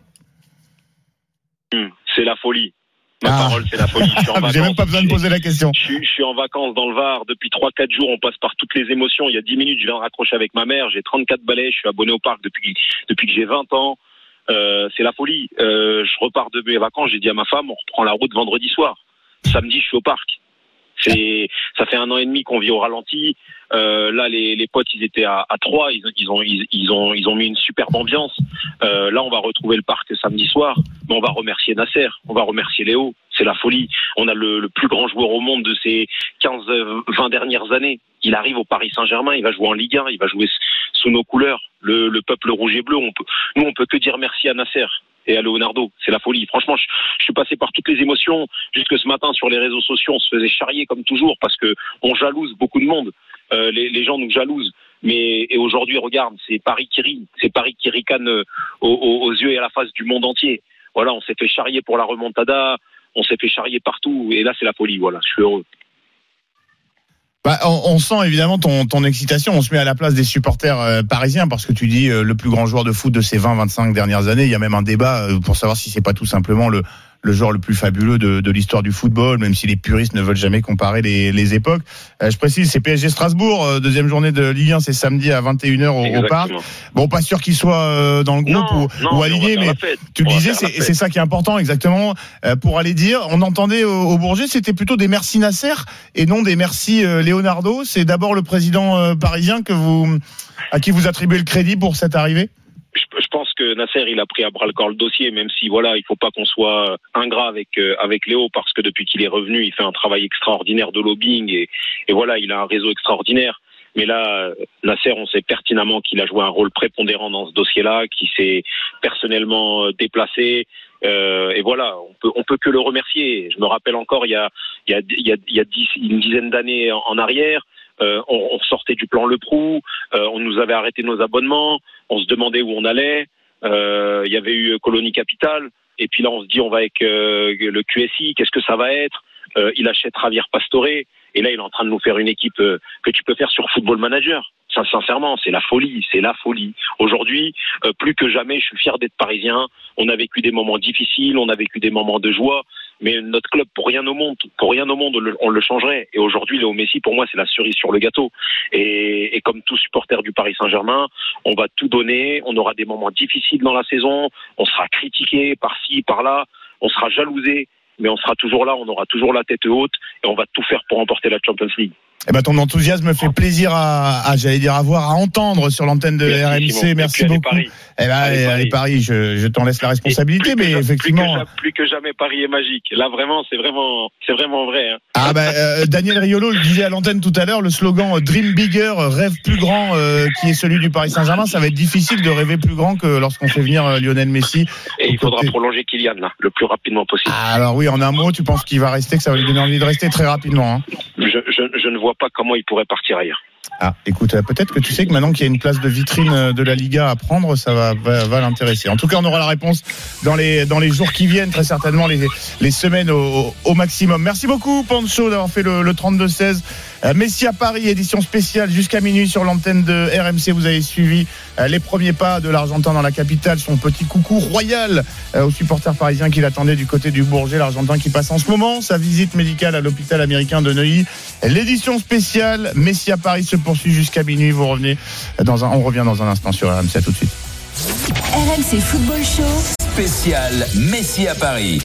C'est la folie. Ma parole, c'est la folie. J'ai même pas besoin de poser la question. Je suis en vacances dans le Var. Depuis 3-4 jours, on passe par toutes les émotions. Il y a 10 minutes, je viens de raccrocher avec ma mère. J'ai 34 balais. Je suis abonné au parc depuis que j'ai 20 ans. C'est la folie. Je repars de mes vacances. J'ai dit à ma femme, on reprend la route vendredi soir. Samedi, je suis au parc. Ça fait 1 an et demi qu'on vit au ralenti. Là, les potes, ils étaient à 3. Ils ont mis une superbe ambiance. Là, on va retrouver le parc samedi soir. Mais on va remercier Nasser. On va remercier Léo. C'est la folie. On a le plus grand joueur au monde de ces 15-20 dernières années. Il arrive au Paris Saint-Germain. Il va jouer en Ligue 1. Il va jouer sous nos couleurs. Le peuple rouge et bleu. On peut que dire merci à Nasser et à Leonardo. C'est la folie. Franchement, je suis passé par toutes les émotions. Jusque ce matin, sur les réseaux sociaux, on se faisait charrier comme toujours parce que on jalouse beaucoup de monde. Les gens nous jalousent. Et aujourd'hui, regarde, c'est Paris qui rit. C'est Paris qui ricane aux yeux et à la face du monde entier. Voilà, on s'est fait charrier pour la remontada. On s'est fait charrier partout. Et là, c'est la folie. Voilà, je suis heureux. On sent évidemment ton excitation. On se met à la place des supporters parisiens, parce que tu dis le plus grand joueur de foot de ces 20-25 dernières années. Il y a même un débat pour savoir si c'est pas tout simplement le joueur le plus fabuleux de l'histoire du football, même si les puristes ne veulent jamais comparer les époques. Je précise, c'est PSG Strasbourg, deuxième journée de Ligue 1, c'est samedi à 21h au Parc. Bon, pas sûr qu'il soit dans le groupe ou aligné, mais tu le disais, c'est ça qui est important, exactement, pour aller dire. On entendait au Bourget, c'était plutôt des merci Nasser et non des merci Leonardo. C'est d'abord le président parisien à qui vous attribuez le crédit pour cette arrivée? je pense que Nasser, il a pris à bras le corps le dossier, même si voilà, il faut pas qu'on soit ingrat avec Léo, parce que depuis qu'il est revenu, il fait un travail extraordinaire de lobbying et voilà, il a un réseau extraordinaire. Mais là, Nasser, on sait pertinemment qu'il a joué un rôle prépondérant dans ce dossier-là, qu'il s'est personnellement déplacé. Et voilà, on peut que le remercier. Je me rappelle encore, il y a une dizaine d'années en arrière, on sortait du plan Le Prou, on nous avait arrêté nos abonnements, on se demandait où on allait. Il y avait eu Colonie Capital, et puis là on se dit on va avec le QSI, qu'est-ce que ça va être? Il achète Javier Pastore, et là il est en train de nous faire une équipe que tu peux faire sur Football Manager. Ça, sincèrement, c'est la folie. Aujourd'hui, plus que jamais, je suis fier d'être parisien. On a vécu des moments difficiles, on a vécu des moments de joie, mais notre club, pour rien au monde, on le changerait. Et aujourd'hui, Léo Messi, pour moi, c'est la cerise sur le gâteau. Et comme tout supporter du Paris Saint-Germain, on va tout donner. On aura des moments difficiles dans la saison. On sera critiqué par-ci, par-là. On sera jalousé, mais on sera toujours là. On aura toujours la tête haute et on va tout faire pour remporter la Champions League. Eh ben, ton enthousiasme me fait plaisir à entendre sur l'antenne de RMC. Merci beaucoup. Eh ben, allez Paris, je t'en laisse la responsabilité, mais effectivement. Plus que jamais, Paris est magique. Là, vraiment, c'est vraiment vrai. Hein. Ah Daniel Riolo le disait à l'antenne tout à l'heure, le slogan Dream Bigger, rêve plus grand, qui est celui du Paris Saint-Germain. Ça va être difficile de rêver plus grand que lorsqu'on fait venir Lionel Messi. Et il faudra prolonger Kylian, là, le plus rapidement possible. Alors oui, en un mot, tu penses qu'il va rester, que ça va lui donner envie de rester très rapidement, hein? Je ne vois pas comment il pourrait partir ailleurs. Ah, écoute, peut-être que tu sais que maintenant qu'il y a une place de vitrine de la Liga à prendre, ça va l'intéresser. En tout cas, on aura la réponse dans les jours qui viennent, très certainement les semaines au maximum. Merci beaucoup, Pancho, d'avoir fait le 32-16. Messi à Paris, édition spéciale jusqu'à minuit sur l'antenne de RMC. Vous avez suivi les premiers pas de l'Argentin dans la capitale, son petit coucou royal aux supporters parisiens qui l'attendaient du côté du Bourget. L'Argentin qui passe en ce moment sa visite médicale à l'hôpital américain de Neuilly. L'édition spéciale Messi à Paris se poursuit jusqu'à minuit. On revient dans un instant sur RMC. À tout de suite. RMC Football Show spécial Messi à Paris.